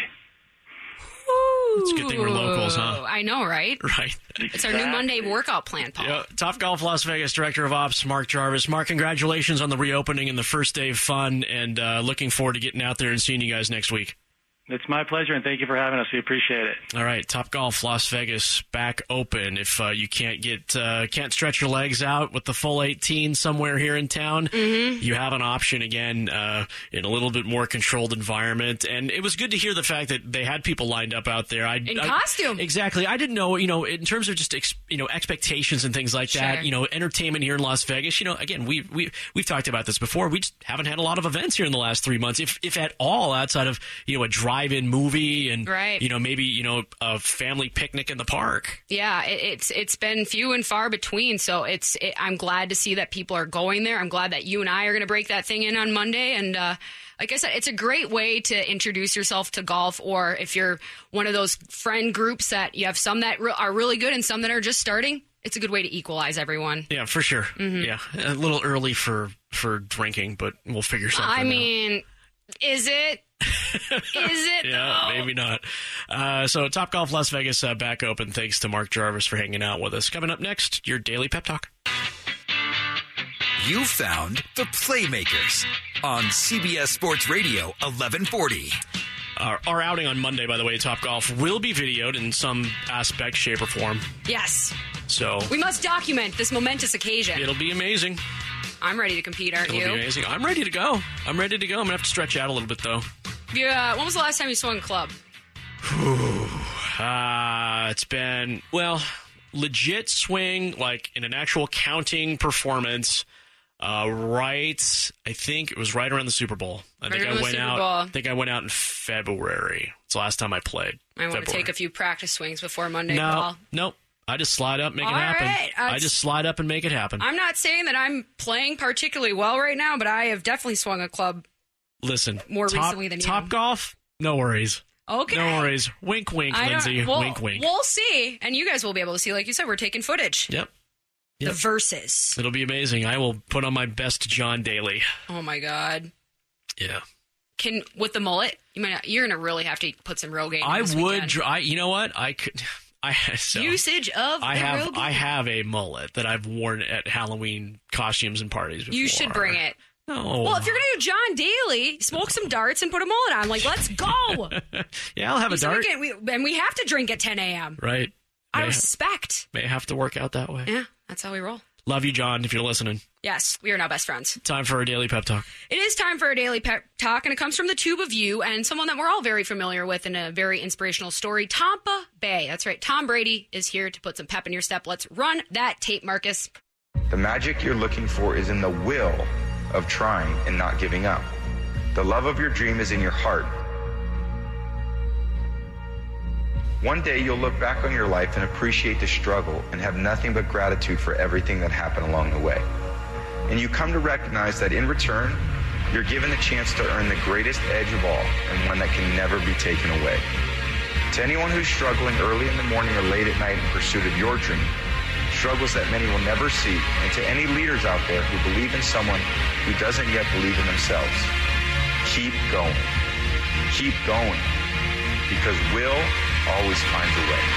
It's a good thing we're locals, huh? I know, right? Right. It's our new Monday workout plan, Paul. Yeah. Top Golf Las Vegas Director of Ops, Mark Jarvis. Mark, congratulations on the reopening and the first day of fun, and uh, looking forward to getting out there and seeing you guys next week. It's my pleasure, and thank you for having us. We appreciate it. All right, Top Golf Las Vegas back open. If uh, you can't get uh, can't stretch your legs out with the full eighteen somewhere here in town, mm-hmm. you have an option again uh, in a little bit more controlled environment. And it was good to hear the fact that they had people lined up out there. I, in I, costume, exactly. I didn't know, you know, in terms of just ex, you know expectations and things like sure. that. You know, entertainment here in Las Vegas. You know, again, we we we've talked about this before. We just haven't had a lot of events here in the last three months, if if at all, outside of you know a drive-in movie. And, right. you know, maybe, you know, a family picnic in the park. Yeah, it, it's it's been few and far between. So it's it, I'm glad to see that people are going there. I'm glad that you and I are going to break that thing in on Monday. And uh, like I said, it's a great way to introduce yourself to golf. Or if you're one of those friend groups that you have some that re- are really good and some that are just starting, it's a good way to equalize everyone. Yeah, for sure. Mm-hmm. Yeah, a little early for, for drinking, but we'll figure something out. I mean, out. Is it? Is it? Yeah, though? Maybe not. Uh, so Top Golf Las Vegas uh, back open. Thanks to Mark Jarvis for hanging out with us. Coming up next, your daily pep talk. You found the Playmakers on C B S Sports Radio eleven forty. Our, our outing on Monday, by the way, Top Golf, will be videoed in some aspect, shape, or form. Yes. So we must document this momentous occasion. It'll be amazing. I'm ready to compete, aren't It'll you? It'll be amazing. I'm ready to go. I'm ready to go. I'm going to have to stretch out a little bit, though. Yeah. When was the last time you swung a club? uh, it's been, well, legit swing, like in an actual counting performance, uh, right, I think it was right around the Super Bowl. I right think I went Super out. Bowl. I think I went out in February. It's the last time I played. I want February. to take a few practice swings before Monday, no, Paul. Nope. I just slide up, make All it happen. right. I just slide up and make it happen. I'm not saying that I'm playing particularly well right now, but I have definitely swung a club. Listen, more top, recently than you. Top Golf, no worries. Okay. No worries. Wink, wink, Lindsay. We'll, wink, wink. We'll see. And you guys will be able to see. Like you said, we're taking footage. Yep. Yep. The verses. It'll be amazing. I will put on my best John Daly. Oh my God. Yeah. Can with the mullet, you might not, you're gonna really have to put some Rogaine. I this would. weekend. I, you know what? I could. I so, usage of. I the have. Rogaine. I have a mullet that I've worn at Halloween costumes and parties before. You should bring it. No. Well, if you're gonna do John Daly, smoke some darts and put a mullet on. Like, let's go. Yeah, I'll have a so dart. We can, we, and we have to drink at ten a.m. Right. I May respect. Ha- may have to work out that way. Yeah, that's how we roll. Love you, John, if you're listening. Yes, we are now best friends. Time for a daily pep talk. It is time for a daily pep talk, and it comes from the Tube of You and someone that we're all very familiar with in a very inspirational story, Tampa Bay. That's right. Tom Brady is here to put some pep in your step. Let's run that tape, Marcus. The magic you're looking for is in the will of trying and not giving up. The love of your dream is in your heart. One day you'll look back on your life and appreciate the struggle and have nothing but gratitude for everything that happened along the way. And you come to recognize that in return, you're given the chance to earn the greatest edge of all and one that can never be taken away. To anyone who's struggling early in the morning or late at night in pursuit of your dream, struggles that many will never see, and to any leaders out there who believe in someone who doesn't yet believe in themselves, keep going. Keep going. Because will always finds a way.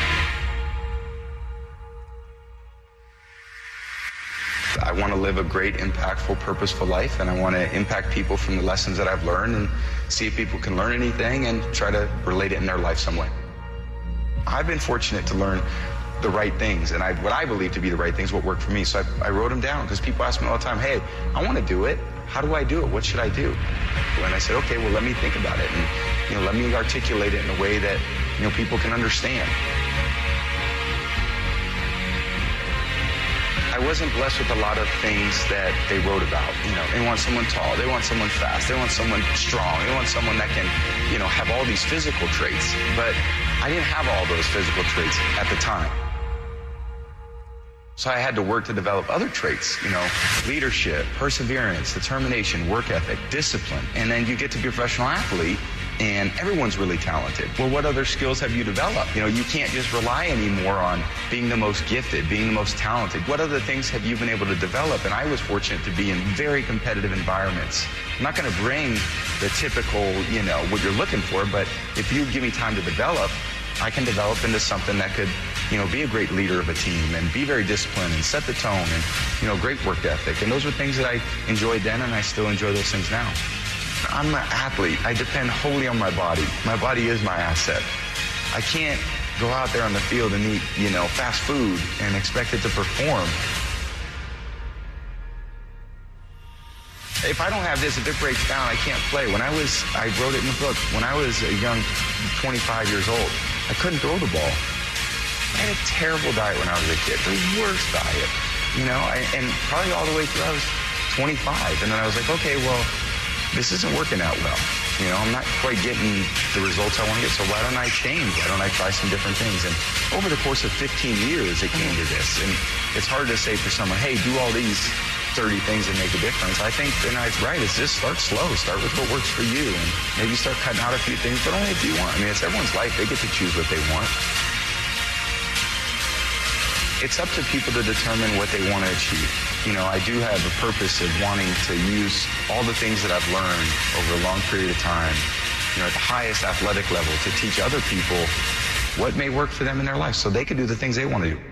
I want to live a great, impactful, purposeful life, and I want to impact people from the lessons that I've learned and see if people can learn anything and try to relate it in their life some way. I've been fortunate to learn the right things, and I, what I believe to be the right things, what worked for me. So I, I wrote them down because people ask me all the time, hey, I want to do it. How do I do it? What should I do? And I said, okay, well, let me think about it. And, you know, let me articulate it in a way that, you know, people can understand. I wasn't blessed with a lot of things that they wrote about. You know, they want someone tall, they want someone fast, they want someone strong, they want someone that can, you know, have all these physical traits. But I didn't have all those physical traits at the time. So I had to work to develop other traits, you know, leadership, perseverance, determination, work ethic, discipline. And then you get to be a professional athlete and everyone's really talented. Well, what other skills have you developed? You know, you can't just rely anymore on being the most gifted, being the most talented. What other things have you been able to develop? And I was fortunate to be in very competitive environments. I'm not going to bring the typical, you know, what you're looking for, but if you give me time to develop, I can develop into something that could, you know, be a great leader of a team and be very disciplined and set the tone and, you know, great work ethic. And those were things that I enjoyed then, and I still enjoy those things now. I'm an athlete. I depend wholly on my body. My body is my asset. I can't go out there on the field and eat, you know, fast food and expect it to perform. If I don't have this, if it breaks down, I can't play. When I was, I wrote it in the book, when I was a young twenty-five years old, I couldn't throw the ball. I had a terrible diet when I was a kid, the worst diet, you know, I, and probably all the way through I was twenty-five. And then I was like, okay, well, this isn't working out well. You know, I'm not quite getting the results I want to get, so why don't I change? Why don't I try some different things? And over the course of fifteen years, it came to this. And it's hard to say for someone, hey, do all these thirty things that make a difference. I think the night's right. It's just start slow. Start with what works for you. And maybe start cutting out a few things, but only if you want. I mean, it's everyone's life. They get to choose what they want. It's up to people to determine what they want to achieve. You know, I do have a purpose of wanting to use all the things that I've learned over a long period of time, you know, at the highest athletic level, to teach other people what may work for them in their life so they can do the things they want to do.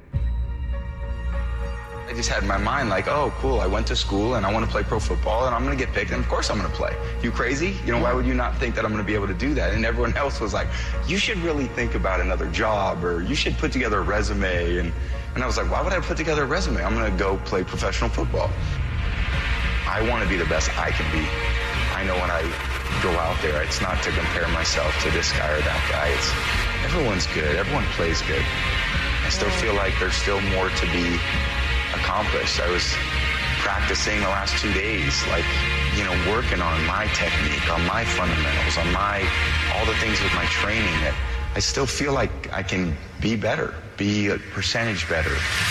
I just had in my mind like, oh, cool, I went to school and I want to play pro football and I'm going to get picked and of course I'm going to play. You crazy? You know, why would you not think that I'm going to be able to do that? And everyone else was like, you should really think about another job or you should put together a resume. And, and I was like, why would I put together a resume? I'm going to go play professional football. I want to be the best I can be. I know when I go out there, it's not to compare myself to this guy or that guy. It's everyone's good. Everyone plays good. I still feel like there's still more to be accomplished. I was practicing the last two days, like, you know, working on my technique, on my fundamentals, on my, all the things with my training that I still feel like I can be better, be a percentage better.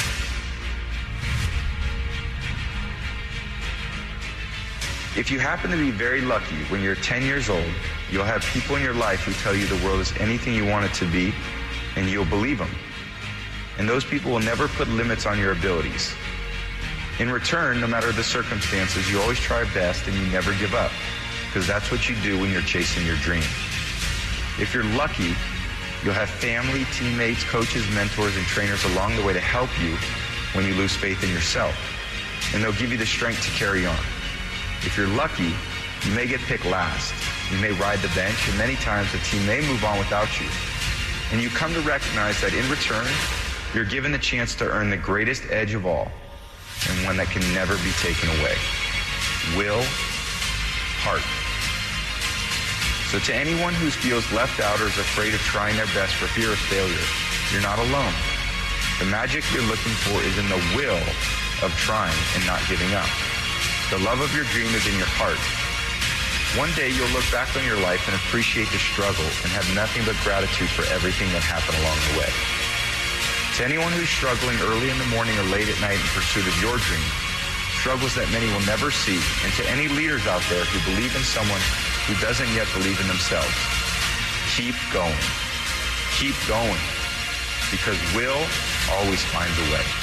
If you happen to be very lucky when you're ten years old, you'll have people in your life who tell you the world is anything you want it to be, and you'll believe them. And those people will never put limits on your abilities. In return, no matter the circumstances, you always try best and you never give up, because that's what you do when you're chasing your dream. If you're lucky, you'll have family, teammates, coaches, mentors, and trainers along the way to help you when you lose faith in yourself. And they'll give you the strength to carry on. If you're lucky, you may get picked last. You may ride the bench, and many times the team may move on without you. And you come to recognize that in return, you're given the chance to earn the greatest edge of all, and one that can never be taken away. Will, heart. So to anyone who feels left out or is afraid of trying their best for fear of failure, you're not alone. The magic you're looking for is in the will of trying and not giving up. The love of your dream is in your heart. One day you'll look back on your life and appreciate the struggle and have nothing but gratitude for everything that happened along the way. To anyone who's struggling early in the morning or late at night in pursuit of your dream, struggles that many will never see, and to any leaders out there who believe in someone who doesn't yet believe in themselves, keep going. Keep going, because Will always finds a way.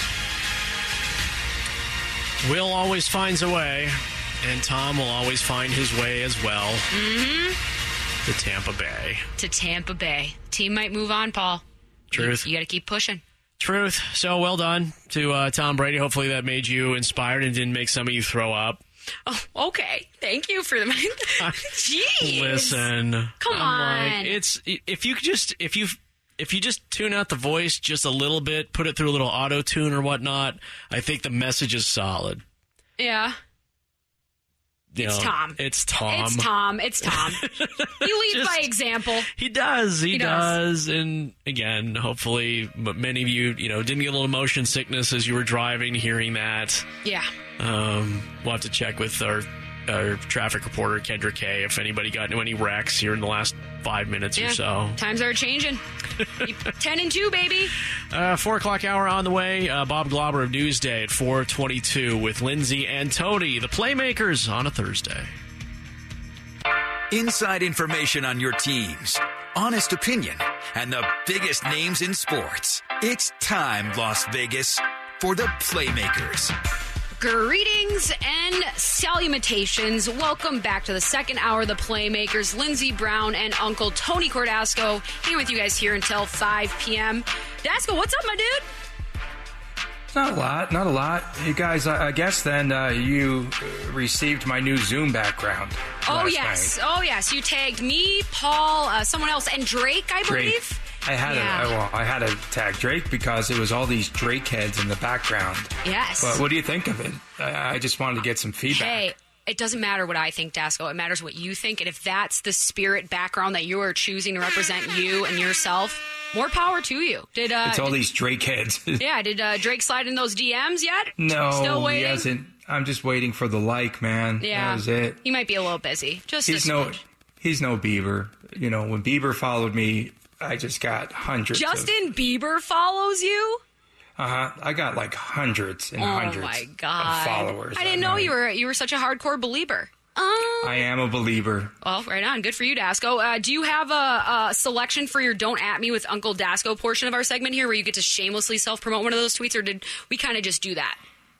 Will always finds a way, and Tom will always find his way as well. Mm-hmm. To Tampa Bay. To Tampa Bay. Team might move on, Paul. Truth. You, you got to keep pushing. Truth. So well done to uh, Tom Brady. Hopefully that made you inspired and didn't make some of you throw up. Oh, okay. Thank you for the. Jeez. Listen. Come I'm on. Like, it's if you could just if you if you just tune out the voice just a little bit, put it through a little auto tune or whatnot, I think the message is solid. Yeah. You it's know, Tom. It's Tom. It's Tom. It's Tom. He leads Just, by example. He does. He, he does. does. And again, hopefully many of you, you know, didn't get a little motion sickness as you were driving, hearing that. Yeah. Um, we'll have to check with our, our traffic reporter, Kendra Kay, if anybody got into any wrecks here in the last five minutes yeah. or so. Times are changing. ten and two, baby. Uh, four o'clock hour on the way. Uh, Bob Glauber of Newsday at four twenty-two with Lindsay and Tony, the Playmakers, on a Thursday. Inside information on your teams, honest opinion, and the biggest names in sports. It's time, Las Vegas, for the Playmakers. Greetings and salutations. Welcome back to the second hour of the Playmakers. Lindsey Brown and Uncle Tony Cordasco hanging with you guys here until five p.m. Dasco, what's up, my dude? Not a lot, not a lot. You guys, I, I guess then uh, you received my new Zoom background. Oh, yes. Night. Oh, yes. You tagged me, Paul, uh, someone else, and Drake, I Drake. believe. I had yeah. a well, I had to tag Drake because it was all these Drake heads in the background. Yes. But what do you think of it? I, I just wanted to get some feedback. Hey, it doesn't matter what I think, Dasco. It matters what you think. And if that's the spirit background that you are choosing to represent you and yourself, more power to you. Did uh, It's all did, these Drake heads. yeah, did uh, Drake slide in those D Ms yet? No, Still waiting? he hasn't. I'm just waiting for the like, man. Yeah. That was it. He might be a little busy. Just He's no, he's no Bieber. You know, when Bieber followed me, I just got hundreds. Justin of, Bieber follows you? Uh-huh. I got like hundreds and oh hundreds my God. of followers. I didn't know you were you were such a hardcore believer. Um, I am a believer. Well, right on. Good for you, Dasco. Uh, do you have a, a selection for your Don't At Me with Uncle Dasco portion of our segment here where you get to shamelessly self-promote one of those tweets, or did we kind of just do that?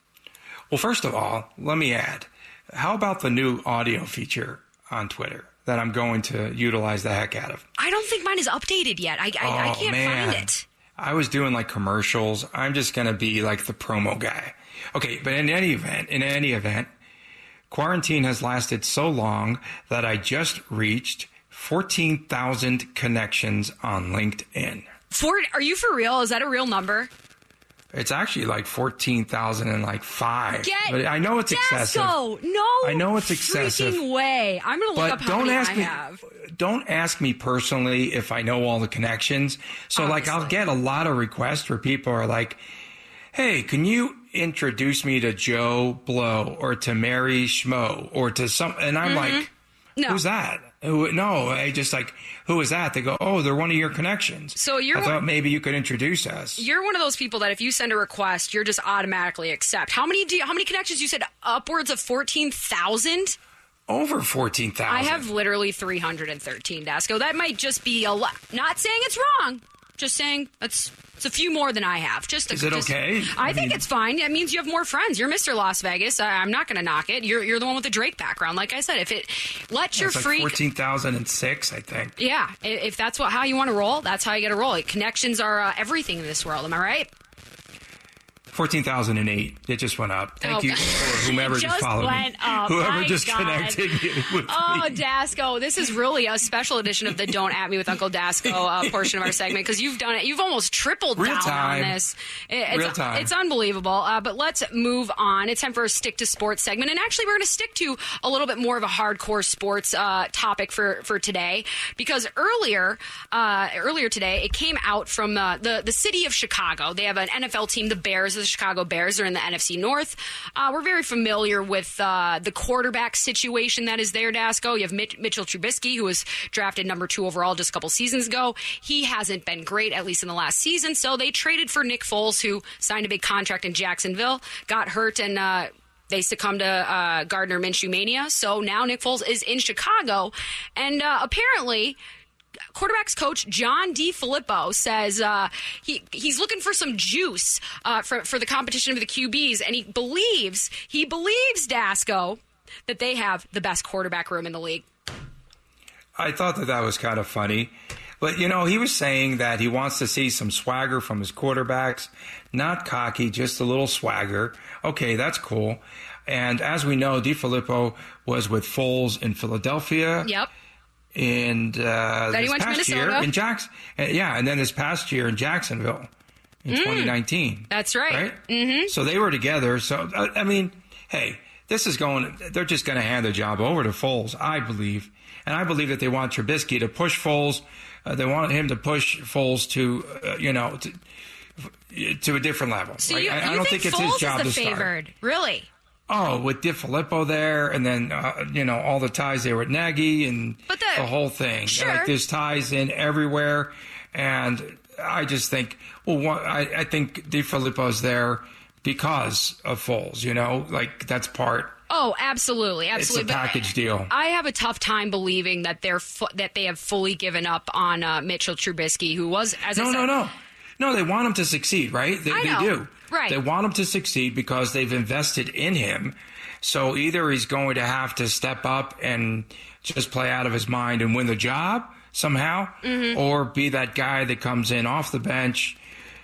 Well, first of all, let me add, how about the new audio feature on Twitter that I'm going to utilize the heck out of? I don't think mine is updated yet. I, I, oh, I can't man. find it. I was doing like commercials. I'm just going to be like the promo guy. Okay, but in any event, in any event, quarantine has lasted so long that I just reached fourteen thousand connections on LinkedIn. For, are you for real? Is that a real number? It's actually like fourteen thousand and like five. Get but I know it's Dasco. excessive. No, I know it's excessive. Freaking way. I'm going to look but up how don't many ask I me, have. Don't ask me personally if I know all the connections. So Obviously. like I'll get a lot of requests where people are like, hey, can you introduce me to Joe Blow or to Mary Schmo or to some, and I'm Mm-hmm. like, no. who's that? Who, no, I just like, who is that? They go, oh, they're one of your connections. So you're I one, thought maybe you could introduce us. You're one of those people that if you send a request, you're just automatically accept. How many do you, how many connections? You said upwards of fourteen thousand? Over fourteen thousand. I have literally three hundred thirteen, Dasco. That might just be a lot. Not saying it's wrong. Just saying. That's it's a few more than I have. Just a, Is it just, okay? I, I think mean, it's fine. It means you have more friends. You're Mister Las Vegas. I, I'm not going to knock it. You're you're the one with the Drake background. Like I said, if it let your it's like freak fourteen thousand six, I think. Yeah, if that's what how you want to roll, that's how you got to roll. Connections are uh, everything in this world. Am I right? fourteen thousand eight. It just went up. Thank Oh. you for whomever It just, just followed went me. up. Whoever My just God. connected with Oh, me. Dasco, this is really a special edition of the Don't At Me with Uncle Dasco uh, portion of our segment because you've done it. You've almost tripled Real down time. on this. It- It's, Real time. It's unbelievable. Uh, but let's move on. It's time for a Stick to Sports segment. And actually, we're going to stick to a little bit more of a hardcore sports uh, topic for, for today because earlier uh, earlier today, it came out from uh, the, the city of Chicago. They have an N F L team, the Bears, the Chicago Bears. They're in the N F C North. Uh, we're very familiar with uh, the quarterback situation that is there, Dasco. You have Mitch, Mitchell Trubisky, who was drafted number two overall just a couple seasons ago. He hasn't been great, at least in the last season. So they traded for Nick Foles, who signed a big contract in Jacksonville, got hurt, and uh, they succumbed to uh, Gardner Minshew mania. So now Nick Foles is in Chicago. And uh, apparently, quarterbacks coach John DeFilippo says uh, he he's looking for some juice uh, for for the competition of the Q Bs, and he believes he believes Dasco that they have the best quarterback room in the league. I thought that that was kind of funny. But, you know, he was saying that he wants to see some swagger from his quarterbacks. Not cocky, just a little swagger. Okay, that's cool. And as we know, DeFilippo was with Foles in Philadelphia. Yep. And uh, Then he this went to past year Minnesota. in Jackson, yeah, and then this past year in Jacksonville in Mm. twenty nineteen. That's right. Right? Mm-hmm. So they were together. So I, I mean, hey, this is going. They're just going to hand the job over to Foles, I believe, and I believe that they want Trubisky to push Foles. Uh, they want him to push Foles to, uh, you know, to, to a different level. So right? you, I, you I don't think, think, Foles it's his job is to the start. favored? Really? Oh, with DeFilippo there, and then uh, you know all the ties there with Nagy and But the- the whole thing. Sure. Like there's ties in everywhere, and I just think, well, one, I, I think DeFilippo's there because of Foles. You know, like that's part. Oh, absolutely, absolutely. It's a package but deal. I have a tough time believing that they're fu- that they have fully given up on uh, Mitchell Trubisky, who was, as I No, said, no, no, no. They want him to succeed, right? They, I they know. do. Right. They want him to succeed because they've invested in him. So either he's going to have to step up and just play out of his mind and win the job somehow, Mm-hmm. or be that guy that comes in off the bench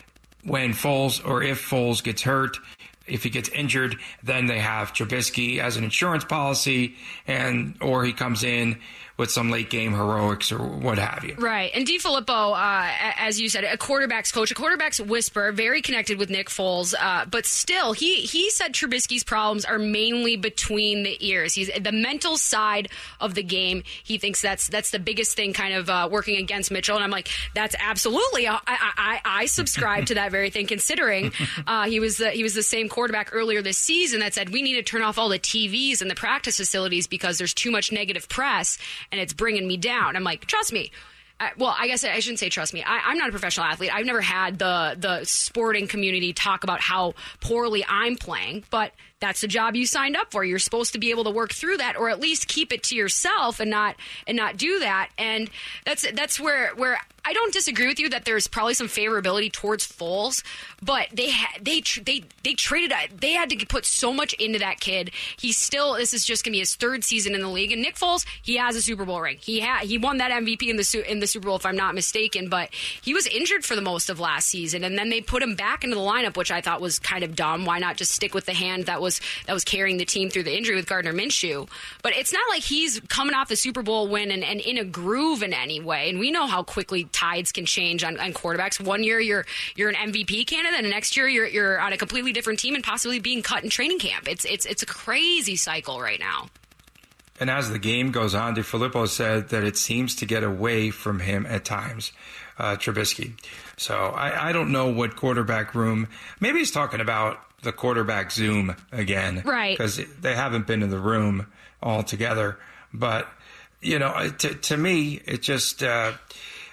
when Foles or if Foles gets hurt. If he gets injured, then they have Trubisky as an insurance policy, and or he comes in with some late game heroics or what have you. Right. And DeFilippo, uh, as you said, a quarterback's coach, a quarterback's whisperer, very connected with Nick Foles. Uh, but still, he, he said Trubisky's problems are mainly between the ears. He's the mental side of the game. He thinks that's that's the biggest thing kind of uh, working against Mitchell. And I'm like, that's absolutely. I, I, I subscribe to that very thing, considering uh, he was the, he was the same quarterback earlier this season that said we need to turn off all the T Vs in the practice facilities because there's too much negative press and it's bringing me down. I'm like, trust me. I, well, I guess I shouldn't say trust me. I, I'm not a professional athlete. I've never had the the sporting community talk about how poorly I'm playing, but that's the job you signed up for. You're supposed to be able to work through that, or at least keep it to yourself and not and not do that. And that's that's where where I don't disagree with you that there's probably some favorability towards Foles, but they ha- they tr- they they traded they had to put so much into that kid. He's still this is just gonna be his third season in the league, and Nick Foles, he has a Super Bowl ring. He had he won that M V P in the su- in the Super Bowl if I'm not mistaken, but he was injured for the most of last season, and then they put him back into the lineup, which I thought was kind of dumb. Why not just stick with the hand that was that was carrying the team through the injury with Gardner Minshew? But it's not like he's coming off the Super Bowl win and, and in a groove in any way, and we know how quickly tides can change on, on quarterbacks. One year you're you're an M V P candidate, and the next year you're you're on a completely different team and possibly being cut in training camp. It's it's it's a crazy cycle right now. And as the game goes on, DeFilippo said that it seems to get away from him at times, uh, Trubisky. So I, I don't know what quarterback room. Maybe he's talking about the quarterback Zoom again. Right. Because they haven't been in the room all together. But, you know, to, to me, it just, uh,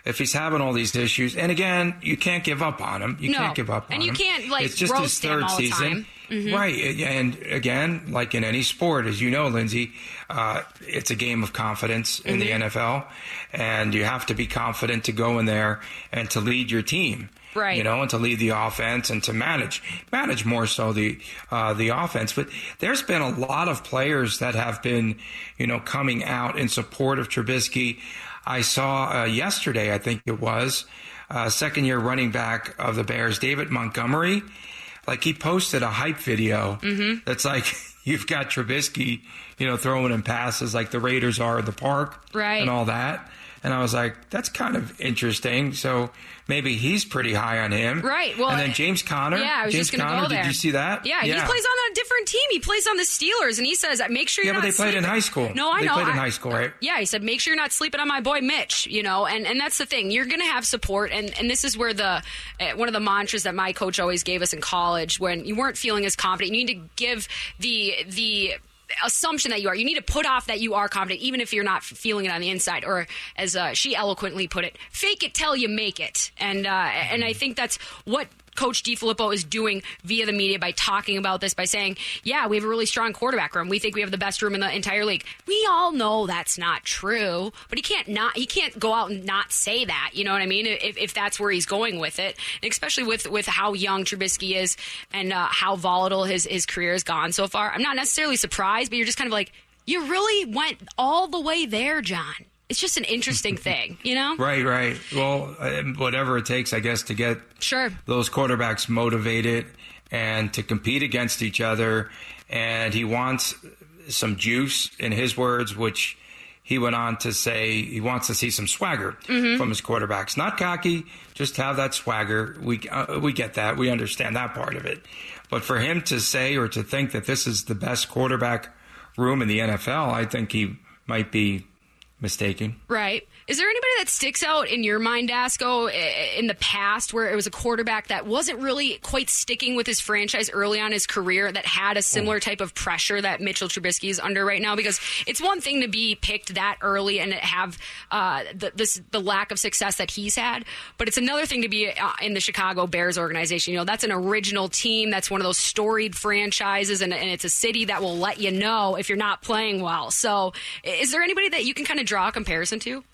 if he's having all these issues, and again, you can't give up on him. You no. can't give up on and him. And you can't, like, it's just roast his third him all the season. time. Mm-hmm. Right. And again, like in any sport, as you know, Lindsay, uh, it's a game of confidence in mm-hmm. the N F L. And you have to be confident to go in there and to lead your team. Right. You know, and to lead the offense and to manage, manage more so the uh, the offense. But there's been a lot of players that have been, you know, coming out in support of Trubisky. I saw uh, yesterday, I think it was, uh, second year running back of the Bears, David Montgomery. Like, he posted a hype video mm-hmm. that's like, you've got Trubisky, you know, throwing him passes like the Raiders are at the park right. and all that. And I was like, that's kind of interesting. So maybe he's pretty high on him. Right. Well, and then James Conner. Yeah, I was James just going to Conner, go there. Did you see that? Yeah, yeah, he plays on a different team. He plays on the Steelers, and he says, make sure you're yeah, not Yeah, but they played sleeping. in high school. No, I they know. They played in I, high school, right? Yeah, he said, make sure you're not sleeping on my boy Mitch, you know, and, and that's the thing. You're going to have support, and, and this is where the uh, one of the mantras that my coach always gave us in college, when you weren't feeling as confident, you need to give the the assumption that you are. You need to put off that you are confident, even if you're not feeling it on the inside. Or, as uh, she eloquently put it, fake it till you make it. And uh, and I think that's what Coach DeFilippo is doing via the media by talking about this, by saying, yeah, we have a really strong quarterback room. We think we have the best room in the entire league. We all know that's not true, but he can't not he can't go out and not say that. You know what I mean? If, if that's where he's going with it, and especially with, with how young Trubisky is and uh, how volatile his, his career has gone so far. I'm not necessarily surprised, but you're just kind of like, you really went all the way there, John. It's just an interesting thing, you know? Right, right. Well, whatever it takes, I guess, to get sure. those quarterbacks motivated and to compete against each other. And he wants some juice, in his words, which he went on to say he wants to see some swagger mm-hmm. from his quarterbacks. Not cocky, just have that swagger. We uh, we get that. We understand that part of it. But for him to say or to think that this is the best quarterback room in the N F L, I think he might be mistaken. Right. Is there anybody that sticks out in your mind, Dasco, in the past where it was a quarterback that wasn't really quite sticking with his franchise early on in his career that had a similar type of pressure that Mitchell Trubisky is under right now? Because it's one thing to be picked that early and have uh, the, this, the lack of success that he's had, but it's another thing to be uh, in the Chicago Bears organization. You know, that's an original team. That's one of those storied franchises, and, and it's a city that will let you know if you're not playing well. So is there anybody that you can kind of draw a comparison to?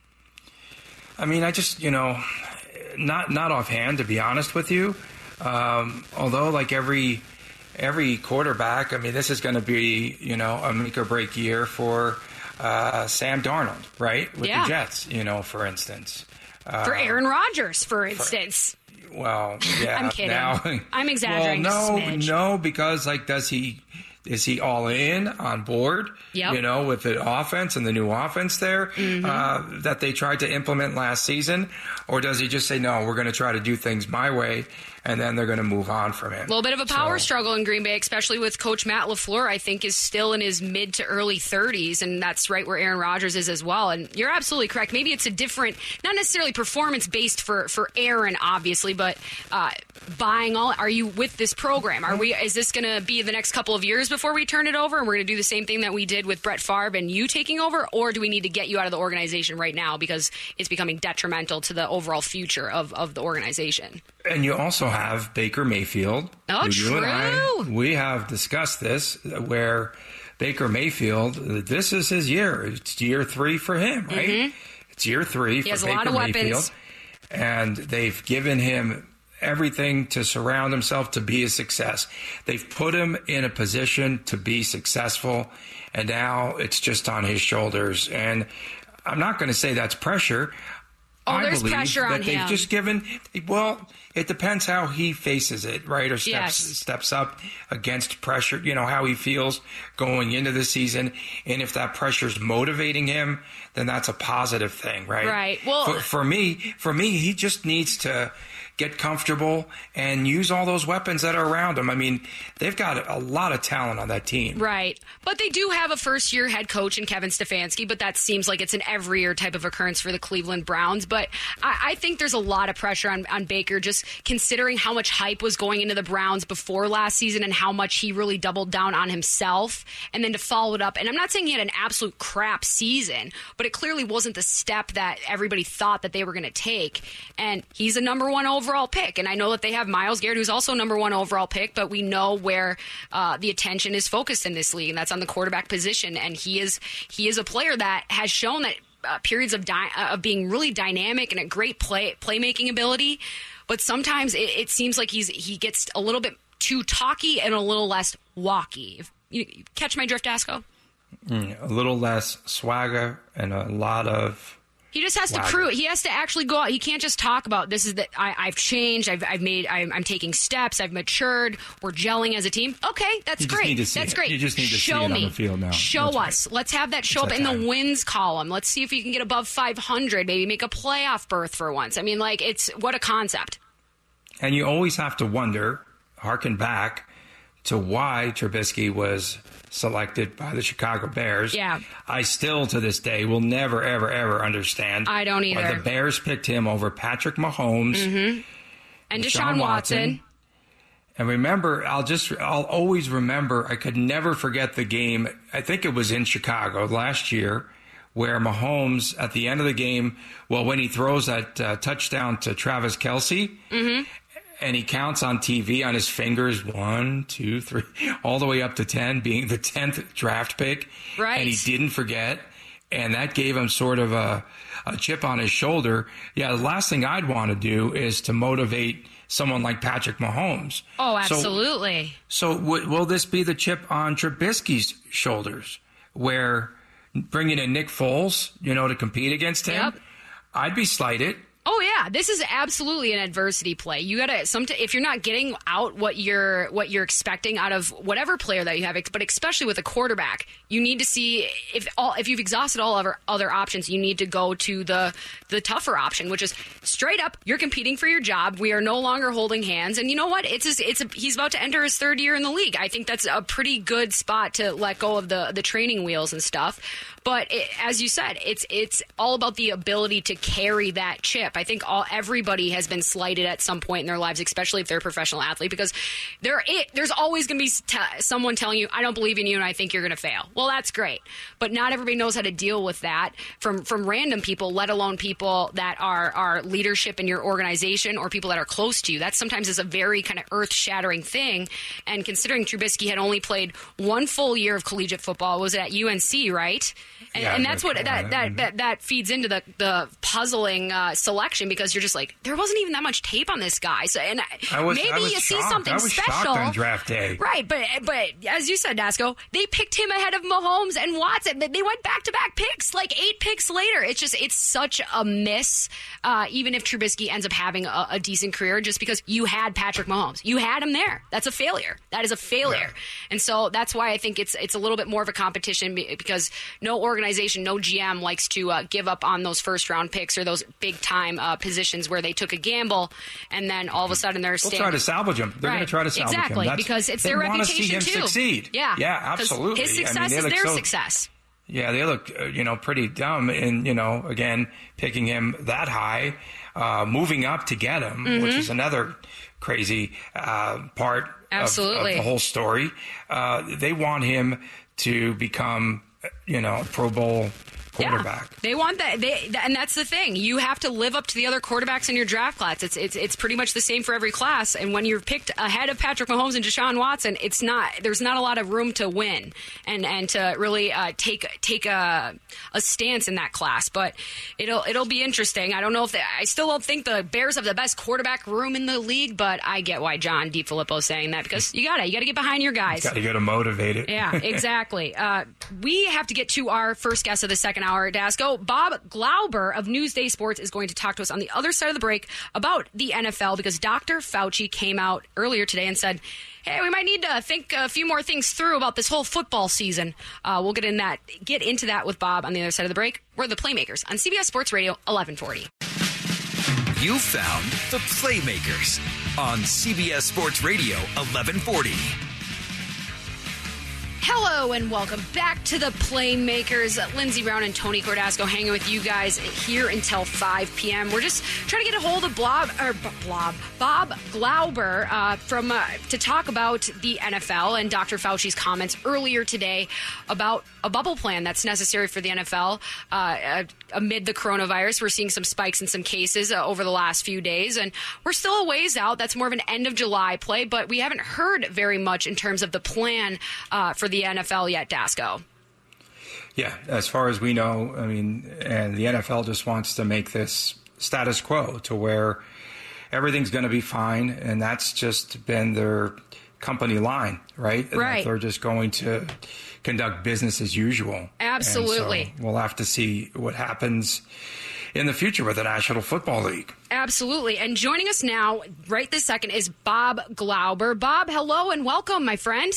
I mean, I just, you know, not not offhand, to be honest with you. Um, although, like every every quarterback, I mean, this is going to be, you know, a make or break year for uh, Sam Darnold, right? With yeah. the Jets, you know, for instance. Uh, for Aaron Rodgers, for instance. For, well, yeah. I'm kidding. Now, I'm exaggerating. Well, no, just a smidge. no, because like, does he? Is he all in on board, yep. you know, with the offense and the new offense there mm-hmm. uh, that they tried to implement last season? Or does he just say, no, we're going to try to do things my way, and then they're going to move on from him? A little bit of a power so. struggle in Green Bay, especially with Coach Matt LaFleur, I think, is still in his mid to early thirties, and that's right where Aaron Rodgers is as well. And you're absolutely correct. Maybe it's a different, not necessarily performance-based for, for Aaron, obviously, but uh, buying all, are you with this program? Are we? Is this going to be the next couple of years before we turn it over, and we're going to do the same thing that we did with Brett Favre and you taking over, or do we need to get you out of the organization right now because it's becoming detrimental to the overall future of, of the organization? And you also have Baker Mayfield. Oh, true. You and I, we have discussed this, where Baker Mayfield, this is his year. It's year three for him, right? Mm-hmm. It's year three he for has Baker a lot of Mayfield. weapons. And they've given him everything to surround himself to be a success. They've put him in a position to be successful, and now it's just on his shoulders. And I'm not going to say that's pressure. Oh, I there's believe pressure that on they've him. just given, well, it depends how he faces it, right? Or steps yes. steps up against pressure, you know, how he feels going into the season. And if that pressure's motivating him, then that's a positive thing, right? Right. Well, for, for me, for me, he just needs to get comfortable and use all those weapons that are around him. I mean, they've got a lot of talent on that team. Right. But they do have a first-year head coach in Kevin Stefanski, but that seems like it's an every-year type of occurrence for the Cleveland Browns. But I, I think there's a lot of pressure on, on Baker just considering how much hype was going into the Browns before last season and how much he really doubled down on himself, and then to follow it up. And I'm not saying he had an absolute crap season, but it clearly wasn't the step that everybody thought that they were going to take. And he's a number one overall pick. And I know that they have Myles Garrett, who's also number one overall pick, but we know where uh, the attention is focused in this league, and that's on the quarterback position. And he is he is a player that has shown that uh, periods of di- uh, of being really dynamic and a great play playmaking ability, but sometimes it, it seems like he's he gets a little bit too talky and a little less walky. If you, you catch my drift, Asco? Mm, a little less swagger and a lot of. He just has to Wow. prove it. He has to actually go out. He can't just talk about this is that I, I've changed. I've, I've made. I'm, I'm taking steps. I've matured. We're gelling as a team. Okay, that's You just great. need to see that's it. great. You just need to see Show it on me. the field now. Show That's us. right. Let's have that show It's up in that the time. wins column. Let's see if you can get above five hundred. Maybe make a playoff berth for once. I mean, like it's what a concept. And you always have to wonder, harken back to why Trubisky was selected by the Chicago Bears. Yeah. I still, to this day, will never, ever, ever understand. I don't why either. the Bears picked him over Patrick Mahomes. Mm-hmm. And Deshaun Watson. And remember, I'll just, I'll always remember, I could never forget the game. I think it was in Chicago last year, where Mahomes, at the end of the game, well, when he throws that uh, touchdown to Travis Kelce, Mm-hmm. and he counts on T V on his fingers, one, two, three, all the way up to ten, being the tenth draft pick. Right. And he didn't forget. And that gave him sort of a, a chip on his shoulder. Yeah, the last thing I'd want to do is to motivate someone like Patrick Mahomes. Oh, So- absolutely. So, w- will this be the chip on Trubisky's shoulders, where bringing in Nick Foles, you know, to compete against him? Yep. I'd be slighted. Oh yeah, this is absolutely an adversity play. You gotta some if you're not getting out what you're what you're expecting out of whatever player that you have, but especially with a quarterback, you need to see if all if you've exhausted all other other options, you need to go to the the tougher option, which is straight up. You're competing for your job. We are no longer holding hands, and you know what? It's his, it's a, he's about to enter his third year in the league. I think that's a pretty good spot to let go of the the training wheels and stuff. But it, as you said, it's it's all about the ability to carry that chip. I think all everybody has been slighted at some point in their lives, especially if they're a professional athlete, because there it, there's always going to be t- someone telling you, "I don't believe in you, and I think you're going to fail." Well, that's great, but not everybody knows how to deal with that from from random people, let alone people that are are leadership in your organization or people that are close to you. That sometimes is a very kind of earth shattering thing. And considering Trubisky had only played one full year of collegiate football, was at U N C, right? And, Yeah, and that's what that's that, right. that that that feeds into the the puzzling uh, selection, because you're just like, there wasn't even that much tape on this guy. So and I was, maybe I was you shocked. see something I was special, shocked on draft day. right? But but as you said, Dasco, they picked him ahead of Mahomes and Watson. They went back to back picks, like eight picks later. It's just it's such a miss. Uh, even if Trubisky ends up having a, a decent career, just because you had Patrick Mahomes, you had him there. That's a failure. That is a failure. Yeah. And so that's why I think it's it's a little bit more of a competition, because no organization, no G M likes to uh, give up on those first round picks or those big time uh, positions where they took a gamble and then all of a sudden they're They'll standing. try to salvage him. They're Right. going to try to salvage exactly, him. That's, because it's they their wanna reputation see him too. succeed. Yeah, yeah, 'Cause absolutely. His I mean, success they is look their so- success. Yeah, they look, uh, you know, pretty dumb in, you know, again, picking him that high, uh, moving up to get him, Mm-hmm. which is another crazy uh, part of- Absolutely. Of, the whole story. Uh, they want him to become, you know, a Pro Bowl quarterback. Yeah, they want that. They, and that's the thing. You have to live up to the other quarterbacks in your draft class. It's it's it's pretty much the same for every class. And when you're picked ahead of Patrick Mahomes and Deshaun Watson, it's not. There's not a lot of room to win and and to really uh, take take a a stance in that class. But it'll it'll be interesting. I don't know if they, I still don't think the Bears have the best quarterback room in the league, but I get why John DeFilippo is saying that, because you gotta you gotta get behind your guys. Got to get him motivated. Yeah, exactly. uh, we have to get to our first guest of the second hour, Dasco. Bob Glauber of Newsday Sports is going to talk to us on the other side of the break about the N F L, because Doctor Fauci came out earlier today and said, hey, we might need to think a few more things through about this whole football season. Uh, we'll get in that, get into that with Bob on the other side of the break. We're the Playmakers on C B S Sports Radio eleven forty. You found the Playmakers on C B S Sports Radio eleven forty. Hello and welcome back to the Playmakers. Lindsey Brown and Tony Cordasco hanging with you guys here until five p.m. We're just trying to get a hold of Blob, or Blob, Bob Glauber uh, from uh, to talk about the N F L and Doctor Fauci's comments earlier today about a bubble plan that's necessary for the N F L uh, uh, amid the coronavirus. We're seeing some spikes in some cases uh, over the last few days, and we're still a ways out. That's more of an end of July play, but we haven't heard very much in terms of the plan uh, for the N F L yet, Dasco. Yeah, as far as we know, I mean, and the N F L just wants to make this status quo to where everything's going to be fine, and that's just been their company line, right? Right. That they're just going to conduct business as usual. Absolutely. And so we'll have to see what happens in the future with the National Football League. Absolutely. And joining us now, right this second, is Bob Glauber. Bob, hello and welcome, my friend.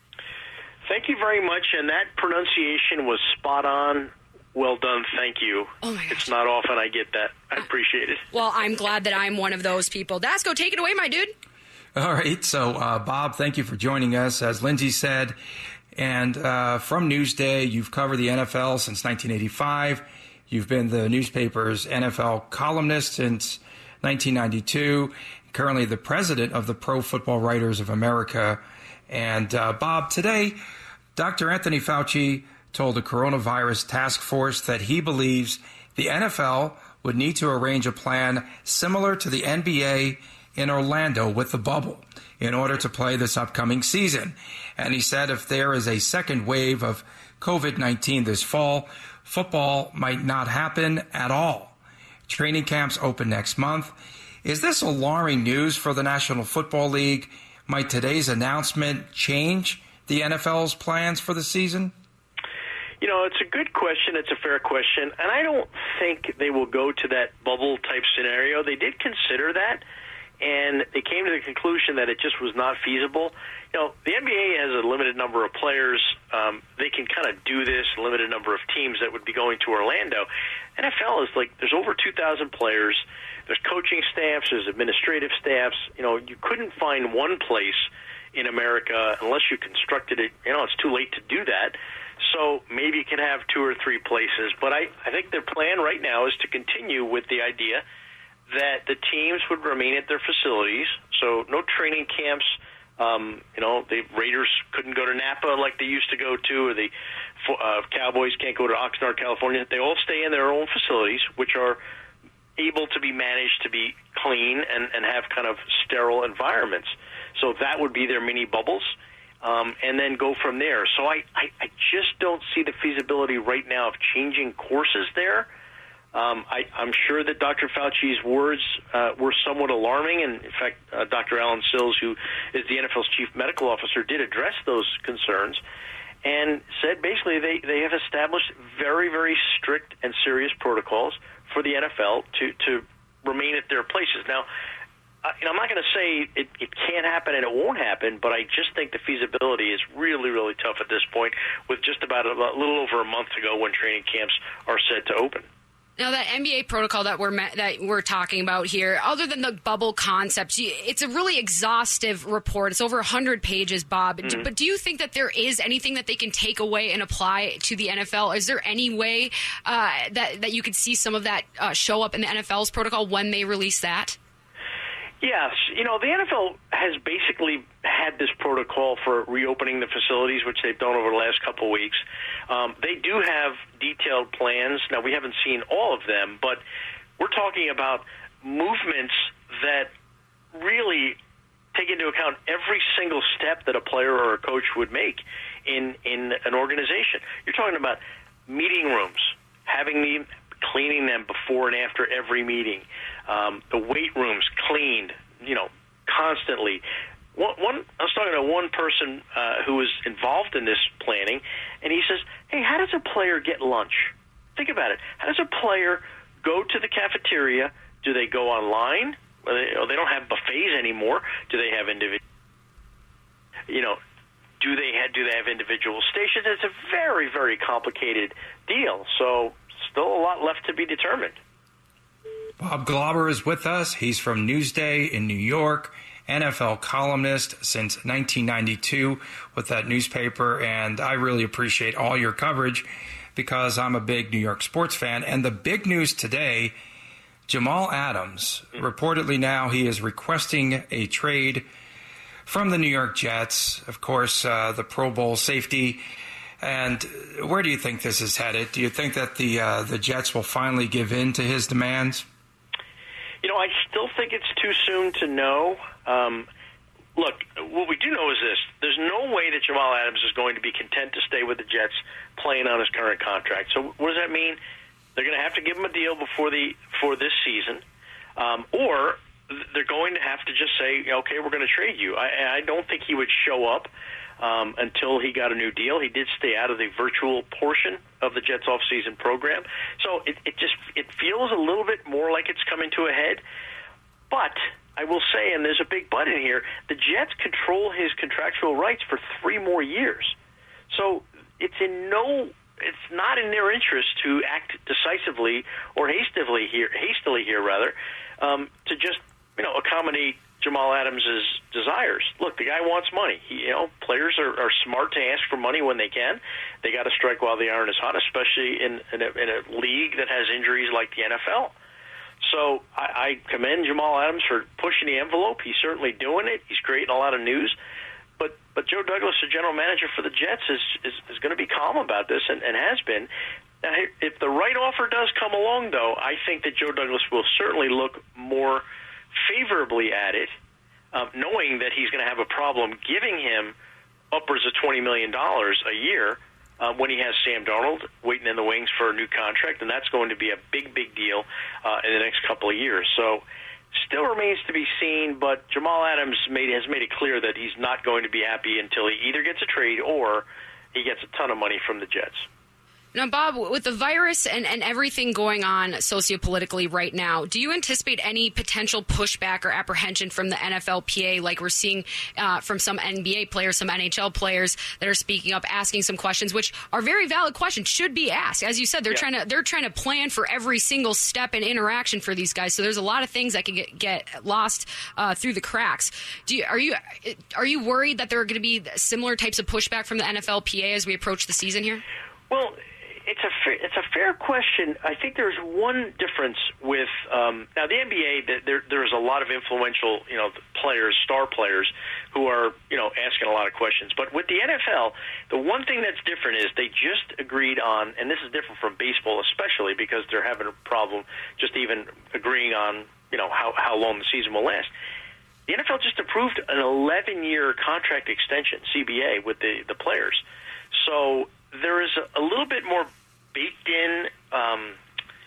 Thank you very much, and that pronunciation was spot on. Well done, thank you. Oh my gosh. It's not often I get that. I appreciate it. Well, I'm glad that I'm one of those people. Dasco, take it away, my dude. All right, so uh, Bob, thank you for joining us. As Lindsey said, and uh, from Newsday, you've covered the N F L since nineteen eighty-five. You've been the newspaper's N F L columnist since nineteen ninety-two, currently the president of the Pro Football Writers of America. And uh, Bob, today, Doctor Anthony Fauci told the coronavirus task force that he believes the N F L would need to arrange a plan similar to the N B A in Orlando with the bubble in order to play this upcoming season. And he said if there is a second wave of COVID nineteen this fall, football might not happen at all. Training camps open next month. Is this alarming news for the National Football League? Might today's announcement change the N F L's plans for the season? You know, it's a good question. It's a fair question. And I don't think they will go to that bubble-type scenario. They did consider that, and they came to the conclusion that it just was not feasible. You know, the N B A has a limited number of players. Um, they can kind of do this, a limited number of teams that would be going to Orlando. N F L is like, there's over two thousand players. There's coaching staffs, there's administrative staffs. You know, you couldn't find one place in America unless you constructed it. You know, it's too late to do that. So maybe you can have two or three places. But I, I think their plan right now is to continue with the idea that the teams would remain at their facilities. So no training camps. Um, you know, the Raiders couldn't go to Napa like they used to go to, or the uh, Cowboys can't go to Oxnard, California. They all stay in their own facilities, which are able to be managed to be clean and, and have kind of sterile environments. So that would be their mini bubbles, um, and then go from there. So I, I, I just don't see the feasibility right now of changing courses there. Um, I, I'm sure that Doctor Fauci's words uh, were somewhat alarming, and in fact, uh, Doctor Alan Sills, who is the N F L's chief medical officer, did address those concerns and said basically they, they have established very, very strict and serious protocols for the N F L to, to remain at their places. Now, uh, you know, I'm not going to say it, it can't happen and it won't happen, but I just think the feasibility is really, really tough at this point, with just about a, a little over a month to go when training camps are set to open. Now, that N B A protocol that we're that we're talking about here, other than the bubble concepts, it's a really exhaustive report. It's over one hundred pages, Bob. Mm-hmm. But do you think that there is anything that they can take away and apply to the N F L? Is there any way uh, that, that you could see some of that uh, show up in the N F L's protocol when they release that? Yes. You know, the N F L has basically had this protocol for reopening the facilities, which they've done over the last couple of weeks. Um, they do have detailed plans. Now, we haven't seen all of them, but we're talking about movements that really take into account every single step that a player or a coach would make in, in an organization. You're talking about meeting rooms, having them, cleaning them before and after every meeting, um, the weight rooms cleaned, you know, constantly. One, one, I was talking to one person uh, who was involved in this planning, and he says, hey, how does a player get lunch? Think about it. How does a player go to the cafeteria? Do they go online? Well, they, oh, they don't have buffets anymore. Do they have individual, you know, do they have, do they have individual stations? It's a very, very complicated deal. So still a lot left to be determined. Bob Glauber is with us. He's from Newsday in New York. N F L columnist since nineteen ninety-two with that newspaper, and I really appreciate all your coverage because I'm a big New York sports fan. And the big news today, Jamal Adams, reportedly now he is requesting a trade from the New York Jets, of course, uh, the Pro Bowl safety. And where do you think this is headed? Do you think that the uh, the Jets will finally give in to his demands? You know, I still think it's too soon to know. Um, look, what we do know is this. There's no way that Jamal Adams is going to be content to stay with the Jets playing on his current contract. So what does that mean? They're going to have to give him a deal before the for this season, um, or they're going to have to just say, okay, we're going to trade you. I, I don't think he would show up um, until he got a new deal. He did stay out of the virtual portion of the Jets off-season program. So it, it just it feels a little bit more like it's coming to a head. But I will say, and there's a big but in here, the Jets control his contractual rights for three more years. So it's in no it's not in their interest to act decisively or hastily here hastily here rather, um, to just, you know, accommodate Jamal Adams' desires. Look, the guy wants money. He, you know, players are, are smart to ask for money when they can. They got to strike while the iron is hot, especially in, in, a, in a league that has injuries like the N F L. So I, I commend Jamal Adams for pushing the envelope. He's certainly doing it. He's creating a lot of news. But but Joe Douglas, the general manager for the Jets, is is, is going to be calm about this and, and has been. Now, if the right offer does come along, though, I think that Joe Douglas will certainly look more favorably at it, uh, knowing that he's going to have a problem giving him upwards of twenty million dollars a year uh, when he has Sam Darnold waiting in the wings for a new contract, and that's going to be a big, big deal uh, in the next couple of years. So still remains to be seen, but Jamal Adams made, has made it clear that he's not going to be happy until he either gets a trade or he gets a ton of money from the Jets. Now, Bob, with the virus and, and everything going on sociopolitically right now, do you anticipate any potential pushback or apprehension from the N F L P A, like we're seeing uh, from some N B A players, some N H L players that are speaking up, asking some questions, which are very valid questions, should be asked. As you said, they're yeah. trying to they're trying to plan for every single step and interaction for these guys. So there's a lot of things that can get, get lost uh, through the cracks. Do you, are you are you worried that there are going to be similar types of pushback from the N F L P A as we approach the season here? Well, It's a fair, it's a fair question. I think there's one difference with um, now the N B A. There, there's a lot of influential, you know, players, star players, who are, you know, asking a lot of questions. But with the N F L, the one thing that's different is they just agreed on, and this is different from baseball, especially because they're having a problem just even agreeing on, you know, how how long the season will last. The N F L just approved an eleven-year contract extension, C B A, with the the players. So there is a, a little bit more baked-in um,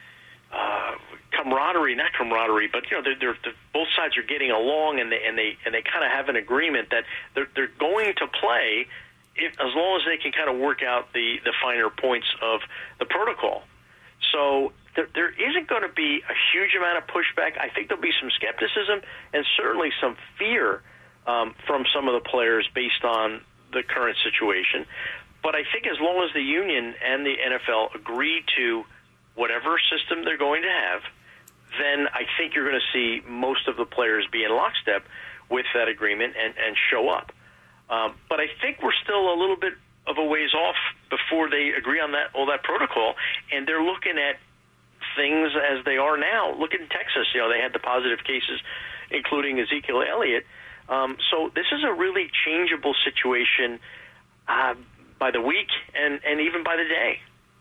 uh, camaraderie, not camaraderie, but you know, they're, they're, they're, both sides are getting along, and they and they and they kind of have an agreement that they're they're going to play if, as long as they can kind of work out the the finer points of the protocol. So there, there isn't going to be a huge amount of pushback. I think there'll be some skepticism and certainly some fear um, from some of the players based on the current situation. But I think as long as the union and the N F L agree to whatever system they're going to have, then I think you're going to see most of the players be in lockstep with that agreement and, and show up. Um, but I think we're still a little bit of a ways off before they agree on that all that protocol, and they're looking at things as they are now. Look at Texas. You know, they had the positive cases, including Ezekiel Elliott. Um, so this is a really changeable situation uh, by the week and, and even by the day.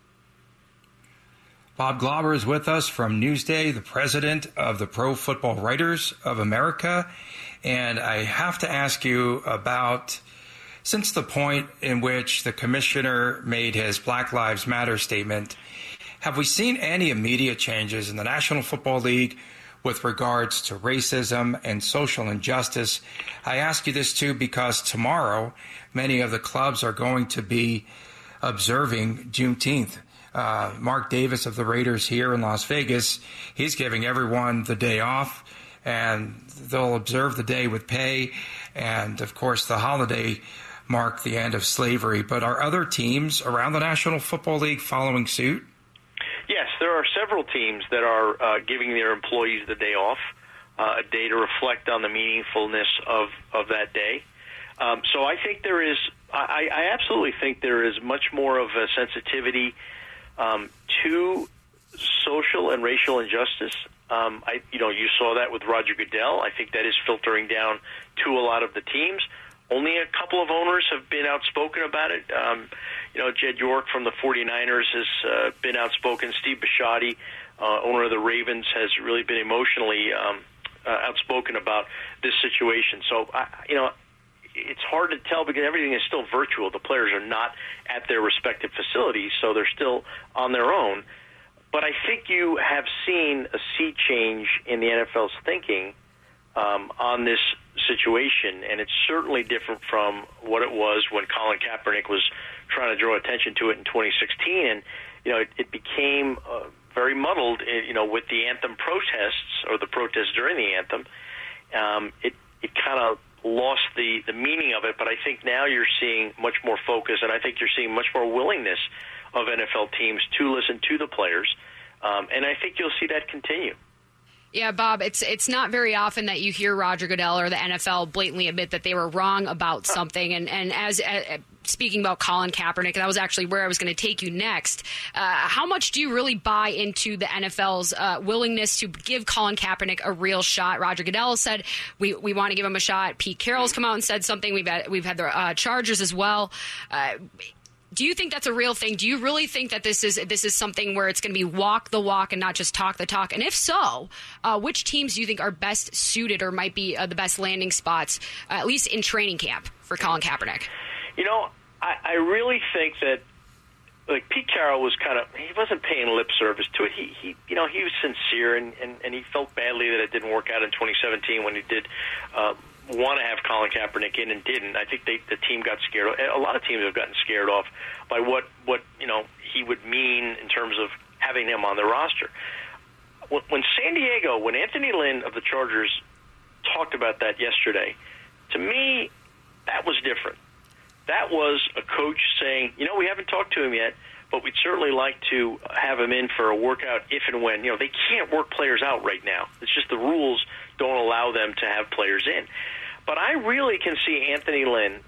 Bob Glauber is with us from Newsday, the president of the Pro Football Writers of America. And I have to ask you about, since the point in which the commissioner made his Black Lives Matter statement, have we seen any immediate changes in the National Football League with regards to racism and social injustice? I ask you this, too, because tomorrow many of the clubs are going to be observing Juneteenth. Uh, Mark Davis of the Raiders here in Las Vegas, he's giving everyone the day off, and they'll observe the day with pay. And, of course, the holiday marked the end of slavery. But are other teams around the National Football League following suit? Yes, there are several teams that are uh, giving their employees the day off uh, a day to reflect on the meaningfulness of, of that day. Um, so I think there is, I, I absolutely think there is much more of a sensitivity um, to social and racial injustice. Um, I, you know, you saw that with Roger Goodell. I think that is filtering down to a lot of the teams. Only a couple of owners have been outspoken about it. Um, you know, Jed York from the forty-niners has uh, been outspoken. Steve Bisciotti, uh, owner of the Ravens, has really been emotionally um, uh, outspoken about this situation. So, I, you know, it's hard to tell because everything is still virtual. The players are not at their respective facilities, so they're still on their own. But I think you have seen a sea change in the N F L's thinking um, on this situation, and it's certainly different from what it was when Colin Kaepernick was trying to draw attention to it in twenty sixteen. And, you know, it, it became uh, very muddled, you know, with the anthem protests or the protests during the anthem. Um, it it kind of lost the, the meaning of it, but I think now you're seeing much more focus, and I think you're seeing much more willingness of N F L teams to listen to the players, um, and I think you'll see that continue. Yeah, Bob, it's it's not very often that you hear Roger Goodell or the N F L blatantly admit that they were wrong about something. And, and as uh, speaking about Colin Kaepernick, that was actually where I was going to take you next. Uh, how much do you really buy into the N F L's uh, willingness to give Colin Kaepernick a real shot? Roger Goodell said we we want to give him a shot. Pete Carroll's come out and said something. We've had, we've had the uh, Chargers as well. Uh, Do you think that's a real thing? Do you really think that this is this is something where it's going to be walk the walk and not just talk the talk? And if so, uh, which teams do you think are best suited or might be uh, the best landing spots, uh, at least in training camp, for Colin Kaepernick? You know, I, I really think that, like, Pete Carroll was kind of, he wasn't paying lip service to it. He, he you know, he was sincere, and, and, and he felt badly that it didn't work out in twenty seventeen when he did uh, want to have Colin Kaepernick in and didn't. I think they, the team got scared. A lot of teams have gotten scared off by what, what you know he would mean in terms of having him on the roster. When San Diego, when Anthony Lynn of the Chargers talked about that yesterday, to me, that was different. That was a coach saying, you know, we haven't talked to him yet, but we'd certainly like to have him in for a workout if and when. You know, they can't work players out right now. It's just the rules don't allow them to have players in. But I really can see Anthony Lynn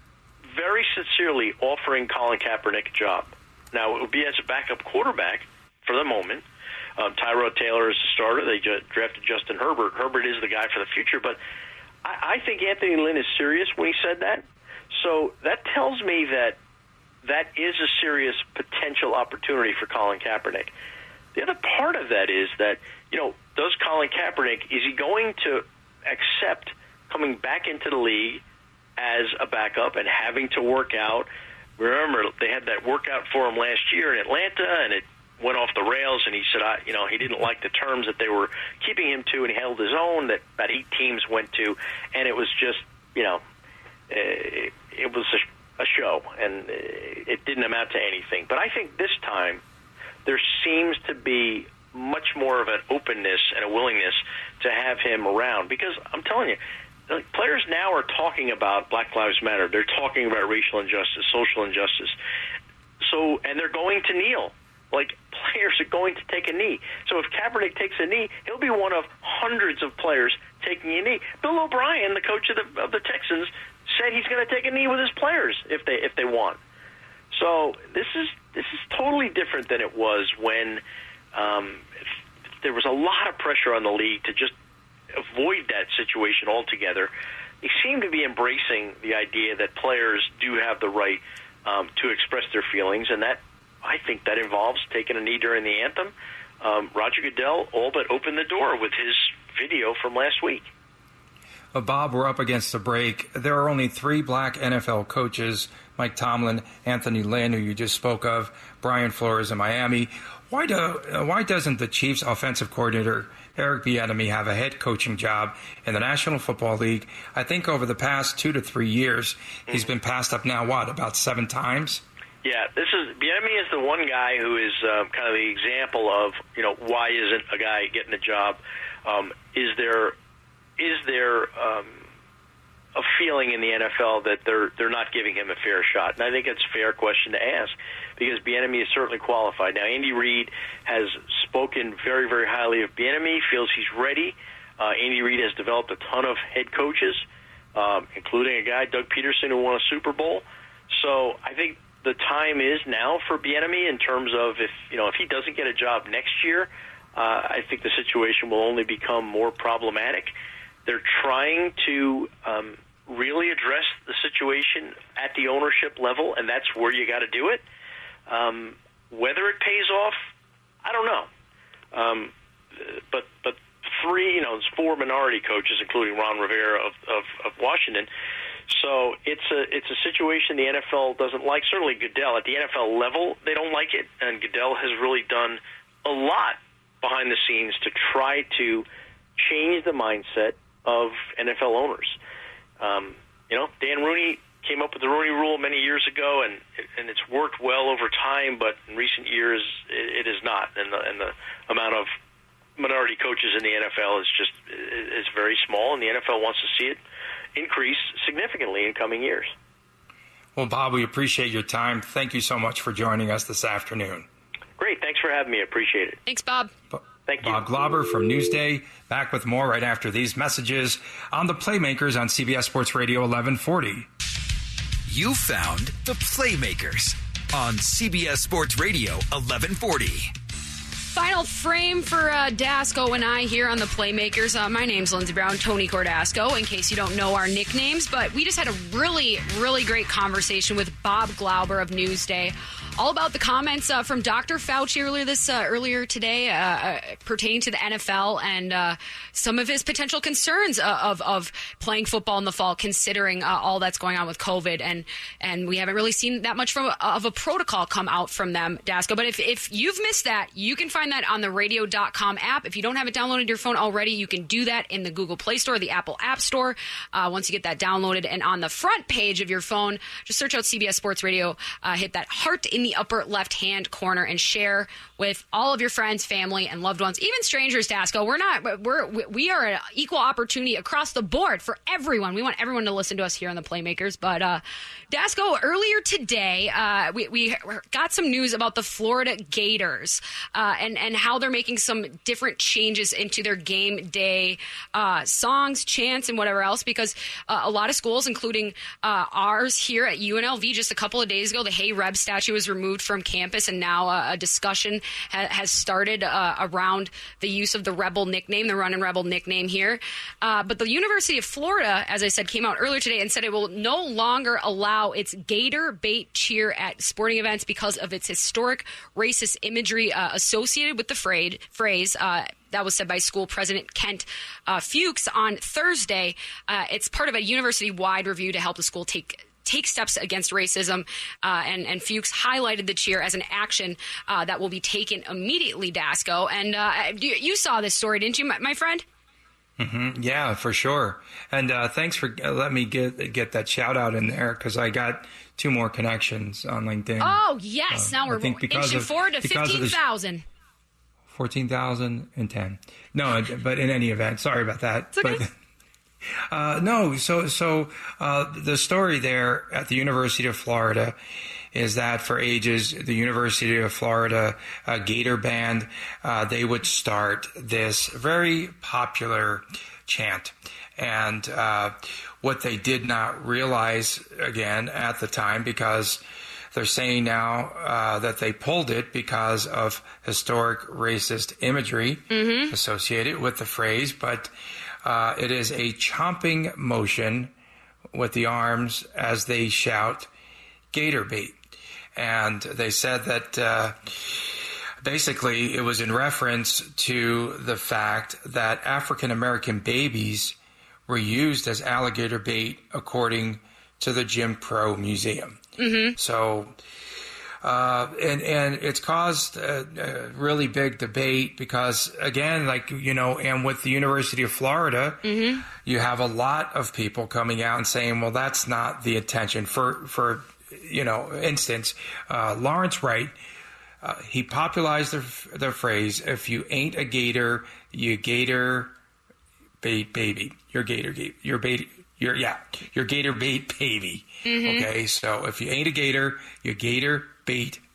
very sincerely offering Colin Kaepernick a job. Now, it would be as a backup quarterback for the moment. Um, Tyrod Taylor is the starter. They ju- drafted Justin Herbert. Herbert is the guy for the future. But I, I think Anthony Lynn is serious when he said that. So that tells me that that is a serious potential opportunity for Colin Kaepernick. The other part of that is that, you know, does Colin Kaepernick, is he going to accept coming back into the league as a backup and having to work out? Remember, they had that workout for him last year in Atlanta, and it went off the rails, and he said, I, you know, he didn't like the terms that they were keeping him to, and he held his own that about eight teams went to, and it was just, you know, it, it was a, a show, and it didn't amount to anything. But I think this time there seems to be much more of an openness and a willingness to have him around, because I'm telling you, players now are talking about Black Lives Matter. They're talking about racial injustice, social injustice. So, and they're going to kneel. Like, players are going to take a knee. So if Kaepernick takes a knee, he'll be one of hundreds of players taking a knee. Bill O'Brien, the coach of the, of the Texans, said he's going to take a knee with his players if they if they want. So this is this is totally different than it was when um, there was a lot of pressure on the league to just avoid that situation altogether. They seem to be embracing the idea that players do have the right um, to express their feelings, and that I think that involves taking a knee during the anthem. Um, Roger Goodell all but opened the door with his video from last week. Uh, Bob, we're up against the break. There are only three black N F L coaches, Mike Tomlin, Anthony Lynn, who you just spoke of, Brian Flores in Miami. Why do uh, why doesn't the Chiefs offensive coordinator, Eric Bieniemy, have a head coaching job in the National Football League? I think over the past two to three years, mm-hmm. he's been passed up now, what, about seven times? Yeah, this is Bieniemy is the one guy who is uh, kind of the example of, you know, why isn't a guy getting a job? Um, is there is there um, a feeling in the N F L that they're they're not giving him a fair shot? And I think it's a fair question to ask, because Bieniemy is certainly qualified. Now, Andy Reid has spoken very, very highly of Bieniemy, feels he's ready. Uh, Andy Reid has developed a ton of head coaches, um, including a guy, Doug Peterson, who won a Super Bowl. So I think the time is now for Bieniemy in terms of if you know if he doesn't get a job next year, uh, I think the situation will only become more problematic. They're trying to um, really address the situation at the ownership level, and that's where you got to do it. Um, whether it pays off, I don't know. Um, but but three, you know, there's four minority coaches, including Ron Rivera of, of, of Washington. So it's a it's a situation the N F L doesn't like. Certainly Goodell at the N F L level, they don't like it, and Goodell has really done a lot behind the scenes to try to change the mindset of N F L owners. Um, you know, Dan Rooney came up with the Rooney Rule many years ago, and and it's worked well over time. But in recent years, it, it is not, and the, and the amount of minority coaches in the N F L is just is very small, and the N F L wants to see it increase significantly in coming years. Well, Bob, we appreciate your time. Thank you so much for joining us this afternoon. Great. Thanks for having me. I appreciate it. Thanks, Bob. Thank you. Bob Glauber from Newsday, back with more right after these messages on the Playmakers on C B S Sports Radio eleven forty. You found the Playmakers on C B S Sports Radio eleven forty. Final frame for uh, Dasco and I here on the Playmakers. Uh, my name's Lindsey Brown, Tony Cordasco, in case you don't know our nicknames. But we just had a really, really great conversation with Bob Glauber of Newsday, all about the comments uh, from Doctor Fauci earlier this uh, earlier today uh, uh, pertaining to the N F L and uh, some of his potential concerns uh, of of playing football in the fall, considering uh, all that's going on with COVID, and and we haven't really seen that much from of a protocol come out from them, Dasco. But if if you've missed that, you can find that on the radio dot com app. If you don't have it downloaded to your phone already, you can do that in the Google Play Store, the Apple App Store. Uh, once you get that downloaded, and on the front page of your phone, just search out C B S Sports Radio, uh, hit that heart in the upper left-hand corner, and share with all of your friends, family, and loved ones, even strangers. Dasco, we're not we're we are an equal opportunity across the board for everyone. We want everyone to listen to us here on the Playmakers. But uh, Dasco, earlier today, uh, we we got some news about the Florida Gators uh, and and how they're making some different changes into their game day uh, songs, chants, and whatever else, because uh, a lot of schools, including uh, ours here at U N L V, just a couple of days ago, the Hey Reb statue was removed from campus, and now uh, a discussion ha- has started uh, around the use of the Rebel nickname, the Runnin' Rebel nickname here. Uh, but the University of Florida, as I said, came out earlier today and said it will no longer allow its Gator bait cheer at sporting events because of its historic racist imagery uh, associated with the phrase. phrase uh, That was said by school president Kent uh, Fuchs on Thursday. Uh, it's part of a university-wide review to help the school take take steps against racism, uh, and, and Fuchs highlighted the cheer as an action uh, that will be taken immediately, Dasco. And uh, you, you saw this story, didn't you, my, my friend? Mm-hmm. Yeah, for sure. And uh, thanks for uh, letting me get get that shout out in there, because I got two more connections on LinkedIn. Oh, yes. Uh, now we're inching of, forward to fifteen thousand. fourteen thousand ten. No, but in any event, sorry about that. It's okay. But, uh, no, so so uh, the story there at the University of Florida is that for ages, the University of Florida uh, Gator Band, uh, they would start this very popular chant. And uh, what they did not realize, again, at the time, because they're saying now uh, that they pulled it because of historic racist imagery mm-hmm. associated with the phrase, but uh, it is a chomping motion with the arms as they shout Gator bait. And they said that uh, basically it was in reference to the fact that African American babies were used as alligator bait according to the Jim Crow Museum. Mm-hmm. So, uh, and and it's caused a, a really big debate because, again, like, you know, and with the University of Florida, mm-hmm. you have a lot of people coming out and saying, well, that's not the intention. For, for you know, instance, uh, Lawrence Wright, uh, he popularized the, the phrase, if you ain't a gator, you gator bait baby. You're gator, you're bait. You're, yeah, you're gator bait baby. Mm-hmm. Okay, so if you ain't a gator, you gator bait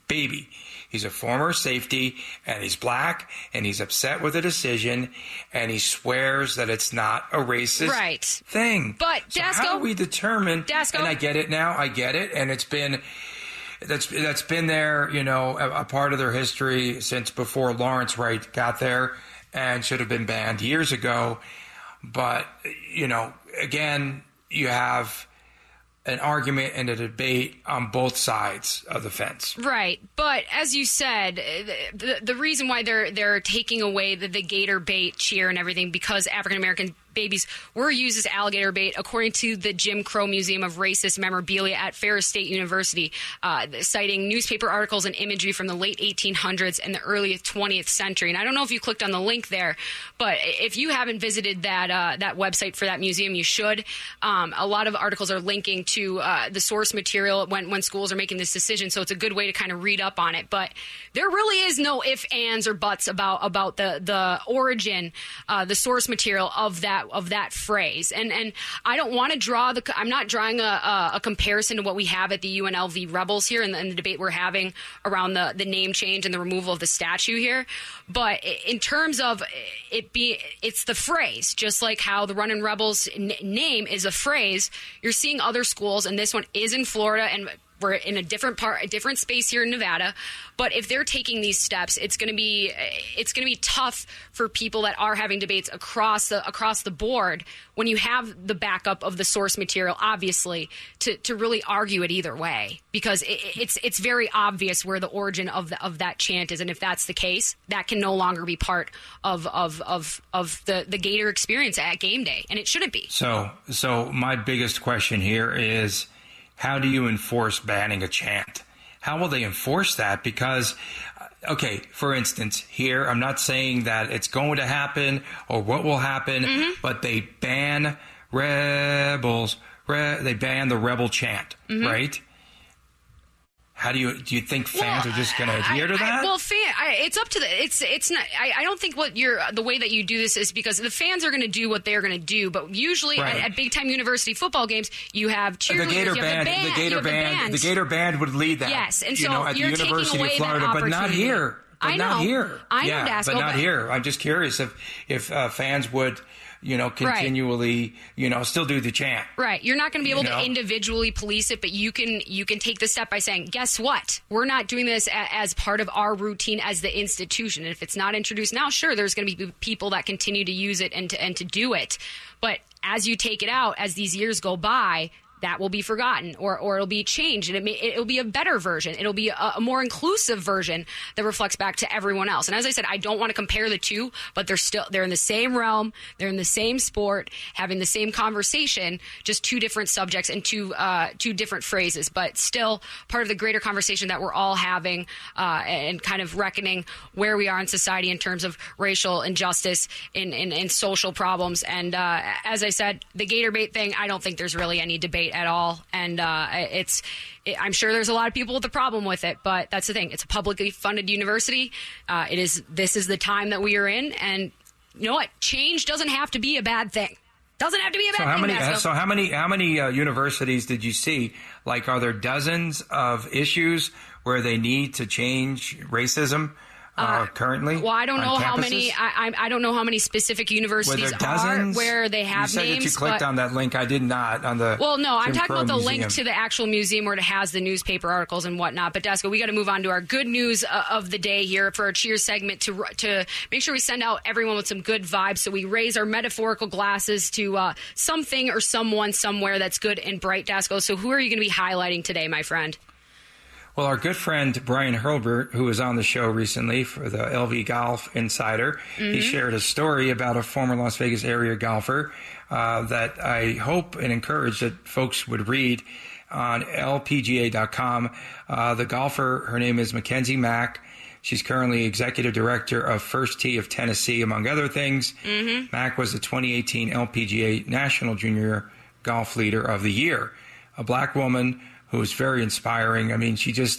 baby. He's a former safety, and he's black, and he's upset with a decision, and he swears that it's not a racist right. thing. But, so Dasko, how do we determine, Dasko, and I get it now, I get it, and it's been, that's that's been there, you know, a, a part of their history since before Lawrence Wright got there, and should have been banned years ago. But, you know, again, you have an argument and a debate on both sides of the fence. Right. But as you said, the, the reason why they're they're taking away the, the gator bait cheer and everything, because African-American babies were used as alligator bait, according to the Jim Crow Museum of Racist Memorabilia at Ferris State University, uh, citing newspaper articles and imagery from the late eighteen hundreds and the early twentieth century. And I don't know if you clicked on the link there, but if you haven't visited that uh, that website for that museum, you should. Um, a lot of articles are linking to uh, the source material when, when schools are making this decision, so it's a good way to kind of read up on it. But there really is no ifs, ands, or buts about about the the origin, uh, the source material of that of that phrase. And and I don't want to draw the I'm not drawing a, a, a comparison to what we have at the U N L V Rebels here in the, in the debate we're having around the the name change and the removal of the statue here. But in terms of it be it's the phrase, just like how the Runnin' Rebels n- name is a phrase. You're seeing other schools, and this one is in Florida, and we're in a different part, a different space here in Nevada. But if they're taking these steps, it's going to be it's going to be tough for people that are having debates across the across the board when you have the backup of the source material, obviously, to, to really argue it either way, because it, it's it's very obvious where the origin of the, of that chant is, and if that's the case, that can no longer be part of of of, of the, the Gator experience at game day, and it shouldn't be. So so my biggest question here is, how do you enforce banning a chant? How will they enforce that? Because, okay, for instance, here, I'm not saying that it's going to happen or what will happen, mm-hmm. but they ban rebels, re- they ban the rebel chant, mm-hmm. right? How do you do you think fans well, are just going to adhere to that? I, well, fan, I, it's up to the. It's it's not. I, I don't think what you're the way that you do this is because the fans are going to do what they're going to do. But usually right. at, at big time university football games, you have cheerleaders, the Gator you band, have the band, the Gator you have band, the band, the Gator band would lead that. Yes, and you so know, at you're the University taking away of Florida, that but opportunity. not here. But I know. not here. I know, yeah, Dasko, but not but, here. I'm just curious if if uh, fans would, you know, continually, right. you know, still do the chant. Right. You're not going to be able you know? to individually police it, but you can you can take the step by saying, guess what? We're not doing this a, as part of our routine as the institution. And if it's not introduced now, sure, there's going to be people that continue to use it and to, and to do it. But as you take it out, as these years go by, that will be forgotten, or or it'll be changed, and it may, it'll be a better version. It'll be a, a more inclusive version that reflects back to everyone else. And as I said, I don't want to compare the two, but they're still they're in the same realm, they're in the same sport, having the same conversation, just two different subjects and two uh, two different phrases, but still part of the greater conversation that we're all having uh, and kind of reckoning where we are in society in terms of racial injustice, in in, in social problems. And uh, as I said, the Gator bait thing, I don't think there's really any debate at all, and uh, it's it, I'm sure there's a lot of people with a problem with it, but that's the thing, it's a publicly funded university. Uh, it is this is the time that we are in, and you know what, change doesn't have to be a bad thing. Doesn't have to be a bad so how thing. Many, uh, so how many how many uh, universities did you see? Like, are there dozens of issues where they need to change racism? Uh, uh, currently, well, I don't know campuses? how many. I, I don't know how many specific universities are where they have you said names. That you clicked but, on that link. I did not on the. Well, no, I'm Jim talking Crow about the Museum. link to the actual museum where it has the newspaper articles and whatnot. But Dasko, we got to move on to our good news uh, of the day here for our cheers segment to to make sure we send out everyone with some good vibes. So we raise our metaphorical glasses to uh, something or someone somewhere that's good and bright. Dasko, so who are you going to be highlighting today, my friend? Well, our good friend Brian Hurlbert, who was on the show recently for the L V Golf Insider, mm-hmm. he shared a story about a former Las Vegas area golfer uh, that I hope and encourage that folks would read on L P G A dot com. Uh, the golfer, her name is Mackenzie Mack. She's currently executive director of First Tee of Tennessee, among other things. Mm-hmm. Mack was the twenty eighteen L P G A National Junior Golf Leader of the Year, a black woman who was very inspiring. I mean, she just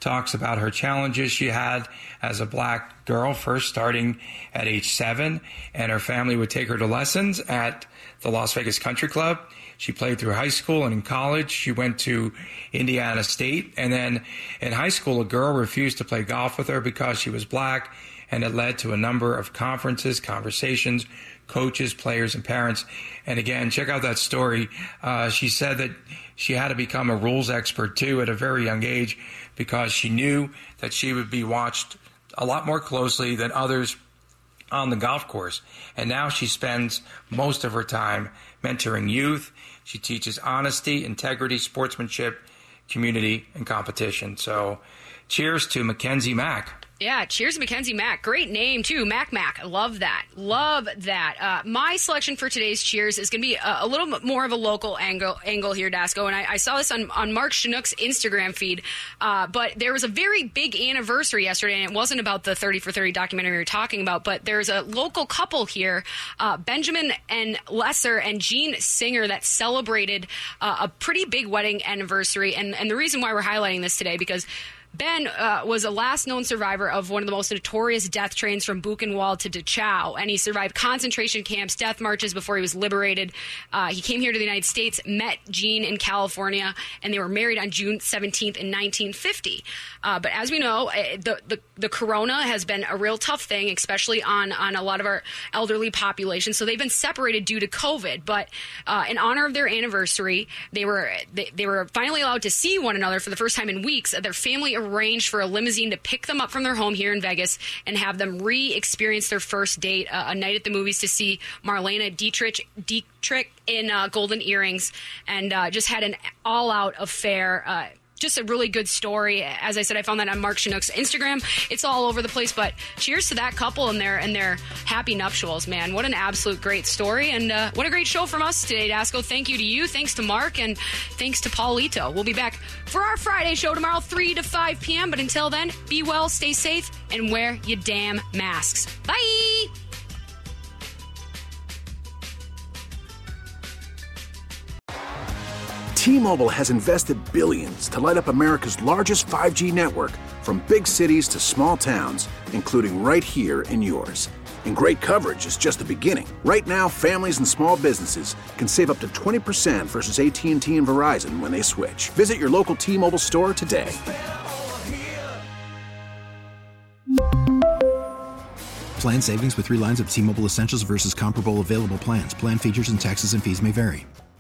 talks about her challenges she had as a black girl, first starting at age seven, and her family would take her to lessons at the Las Vegas Country Club. She played through high school, and in college, she went to Indiana State. And then in high school, a girl refused to play golf with her because she was black, and it led to a number of conferences, conversations, coaches, players, and parents. And again, check out that story. Uh, she said that she had to become a rules expert, too, at a very young age because she knew that she would be watched a lot more closely than others on the golf course. And now she spends most of her time mentoring youth. She teaches honesty, integrity, sportsmanship, community, and competition. So cheers to Mackenzie Mack. Yeah, cheers to Mackenzie Mack. Great name, too. Mac Mac. I love that. Love that. Uh, my selection for today's cheers is going to be a, a little bit more of a local angle angle here, Dasco. And I, I saw this on, on Mark Chinook's Instagram feed. Uh, but there was a very big anniversary yesterday, and it wasn't about the thirty for thirty documentary we were talking about, but there's a local couple here, uh, Benjamin and Lesser and Jean Singer, that celebrated uh, a pretty big wedding anniversary. And, and the reason why we're highlighting this today, because Ben uh, was a last known survivor of one of the most notorious death trains from Buchenwald to Dachau, and he survived concentration camps, death marches before he was liberated. Uh, he came here to the United States, met Jean in California, and they were married on June seventeenth in nineteen fifty. Uh, but as we know, the, the the corona has been a real tough thing, especially on, on a lot of our elderly population. So they've been separated due to COVID. But uh, in honor of their anniversary, they were they, they were finally allowed to see one another for the first time in weeks. Their family arranged for a limousine to pick them up from their home here in Vegas and have them re-experience their first date, uh, a night at the movies to see Marlena Dietrich, Dietrich in uh, Golden Earrings, and uh, just had an all-out affair. Uh, just a really good story. As I said, I found that on Mark Chinook's Instagram. It's all over the place, but cheers to that couple and their and their happy nuptials, man. What an absolute great story, and uh, what a great show from us today, Dasco. Thank you to you, thanks to Mark, and thanks to Paulito. We'll be back for our Friday show tomorrow, three to five p.m., but until then, be well, stay safe, and wear your damn masks. Bye! T-Mobile has invested billions to light up America's largest five G network, from big cities to small towns, including right here in yours. And great coverage is just the beginning. Right now, families and small businesses can save up to twenty percent versus A T and T and Verizon when they switch. Visit your local T-Mobile store today. Plan savings with three lines of T-Mobile Essentials versus comparable available plans. Plan features and taxes and fees may vary.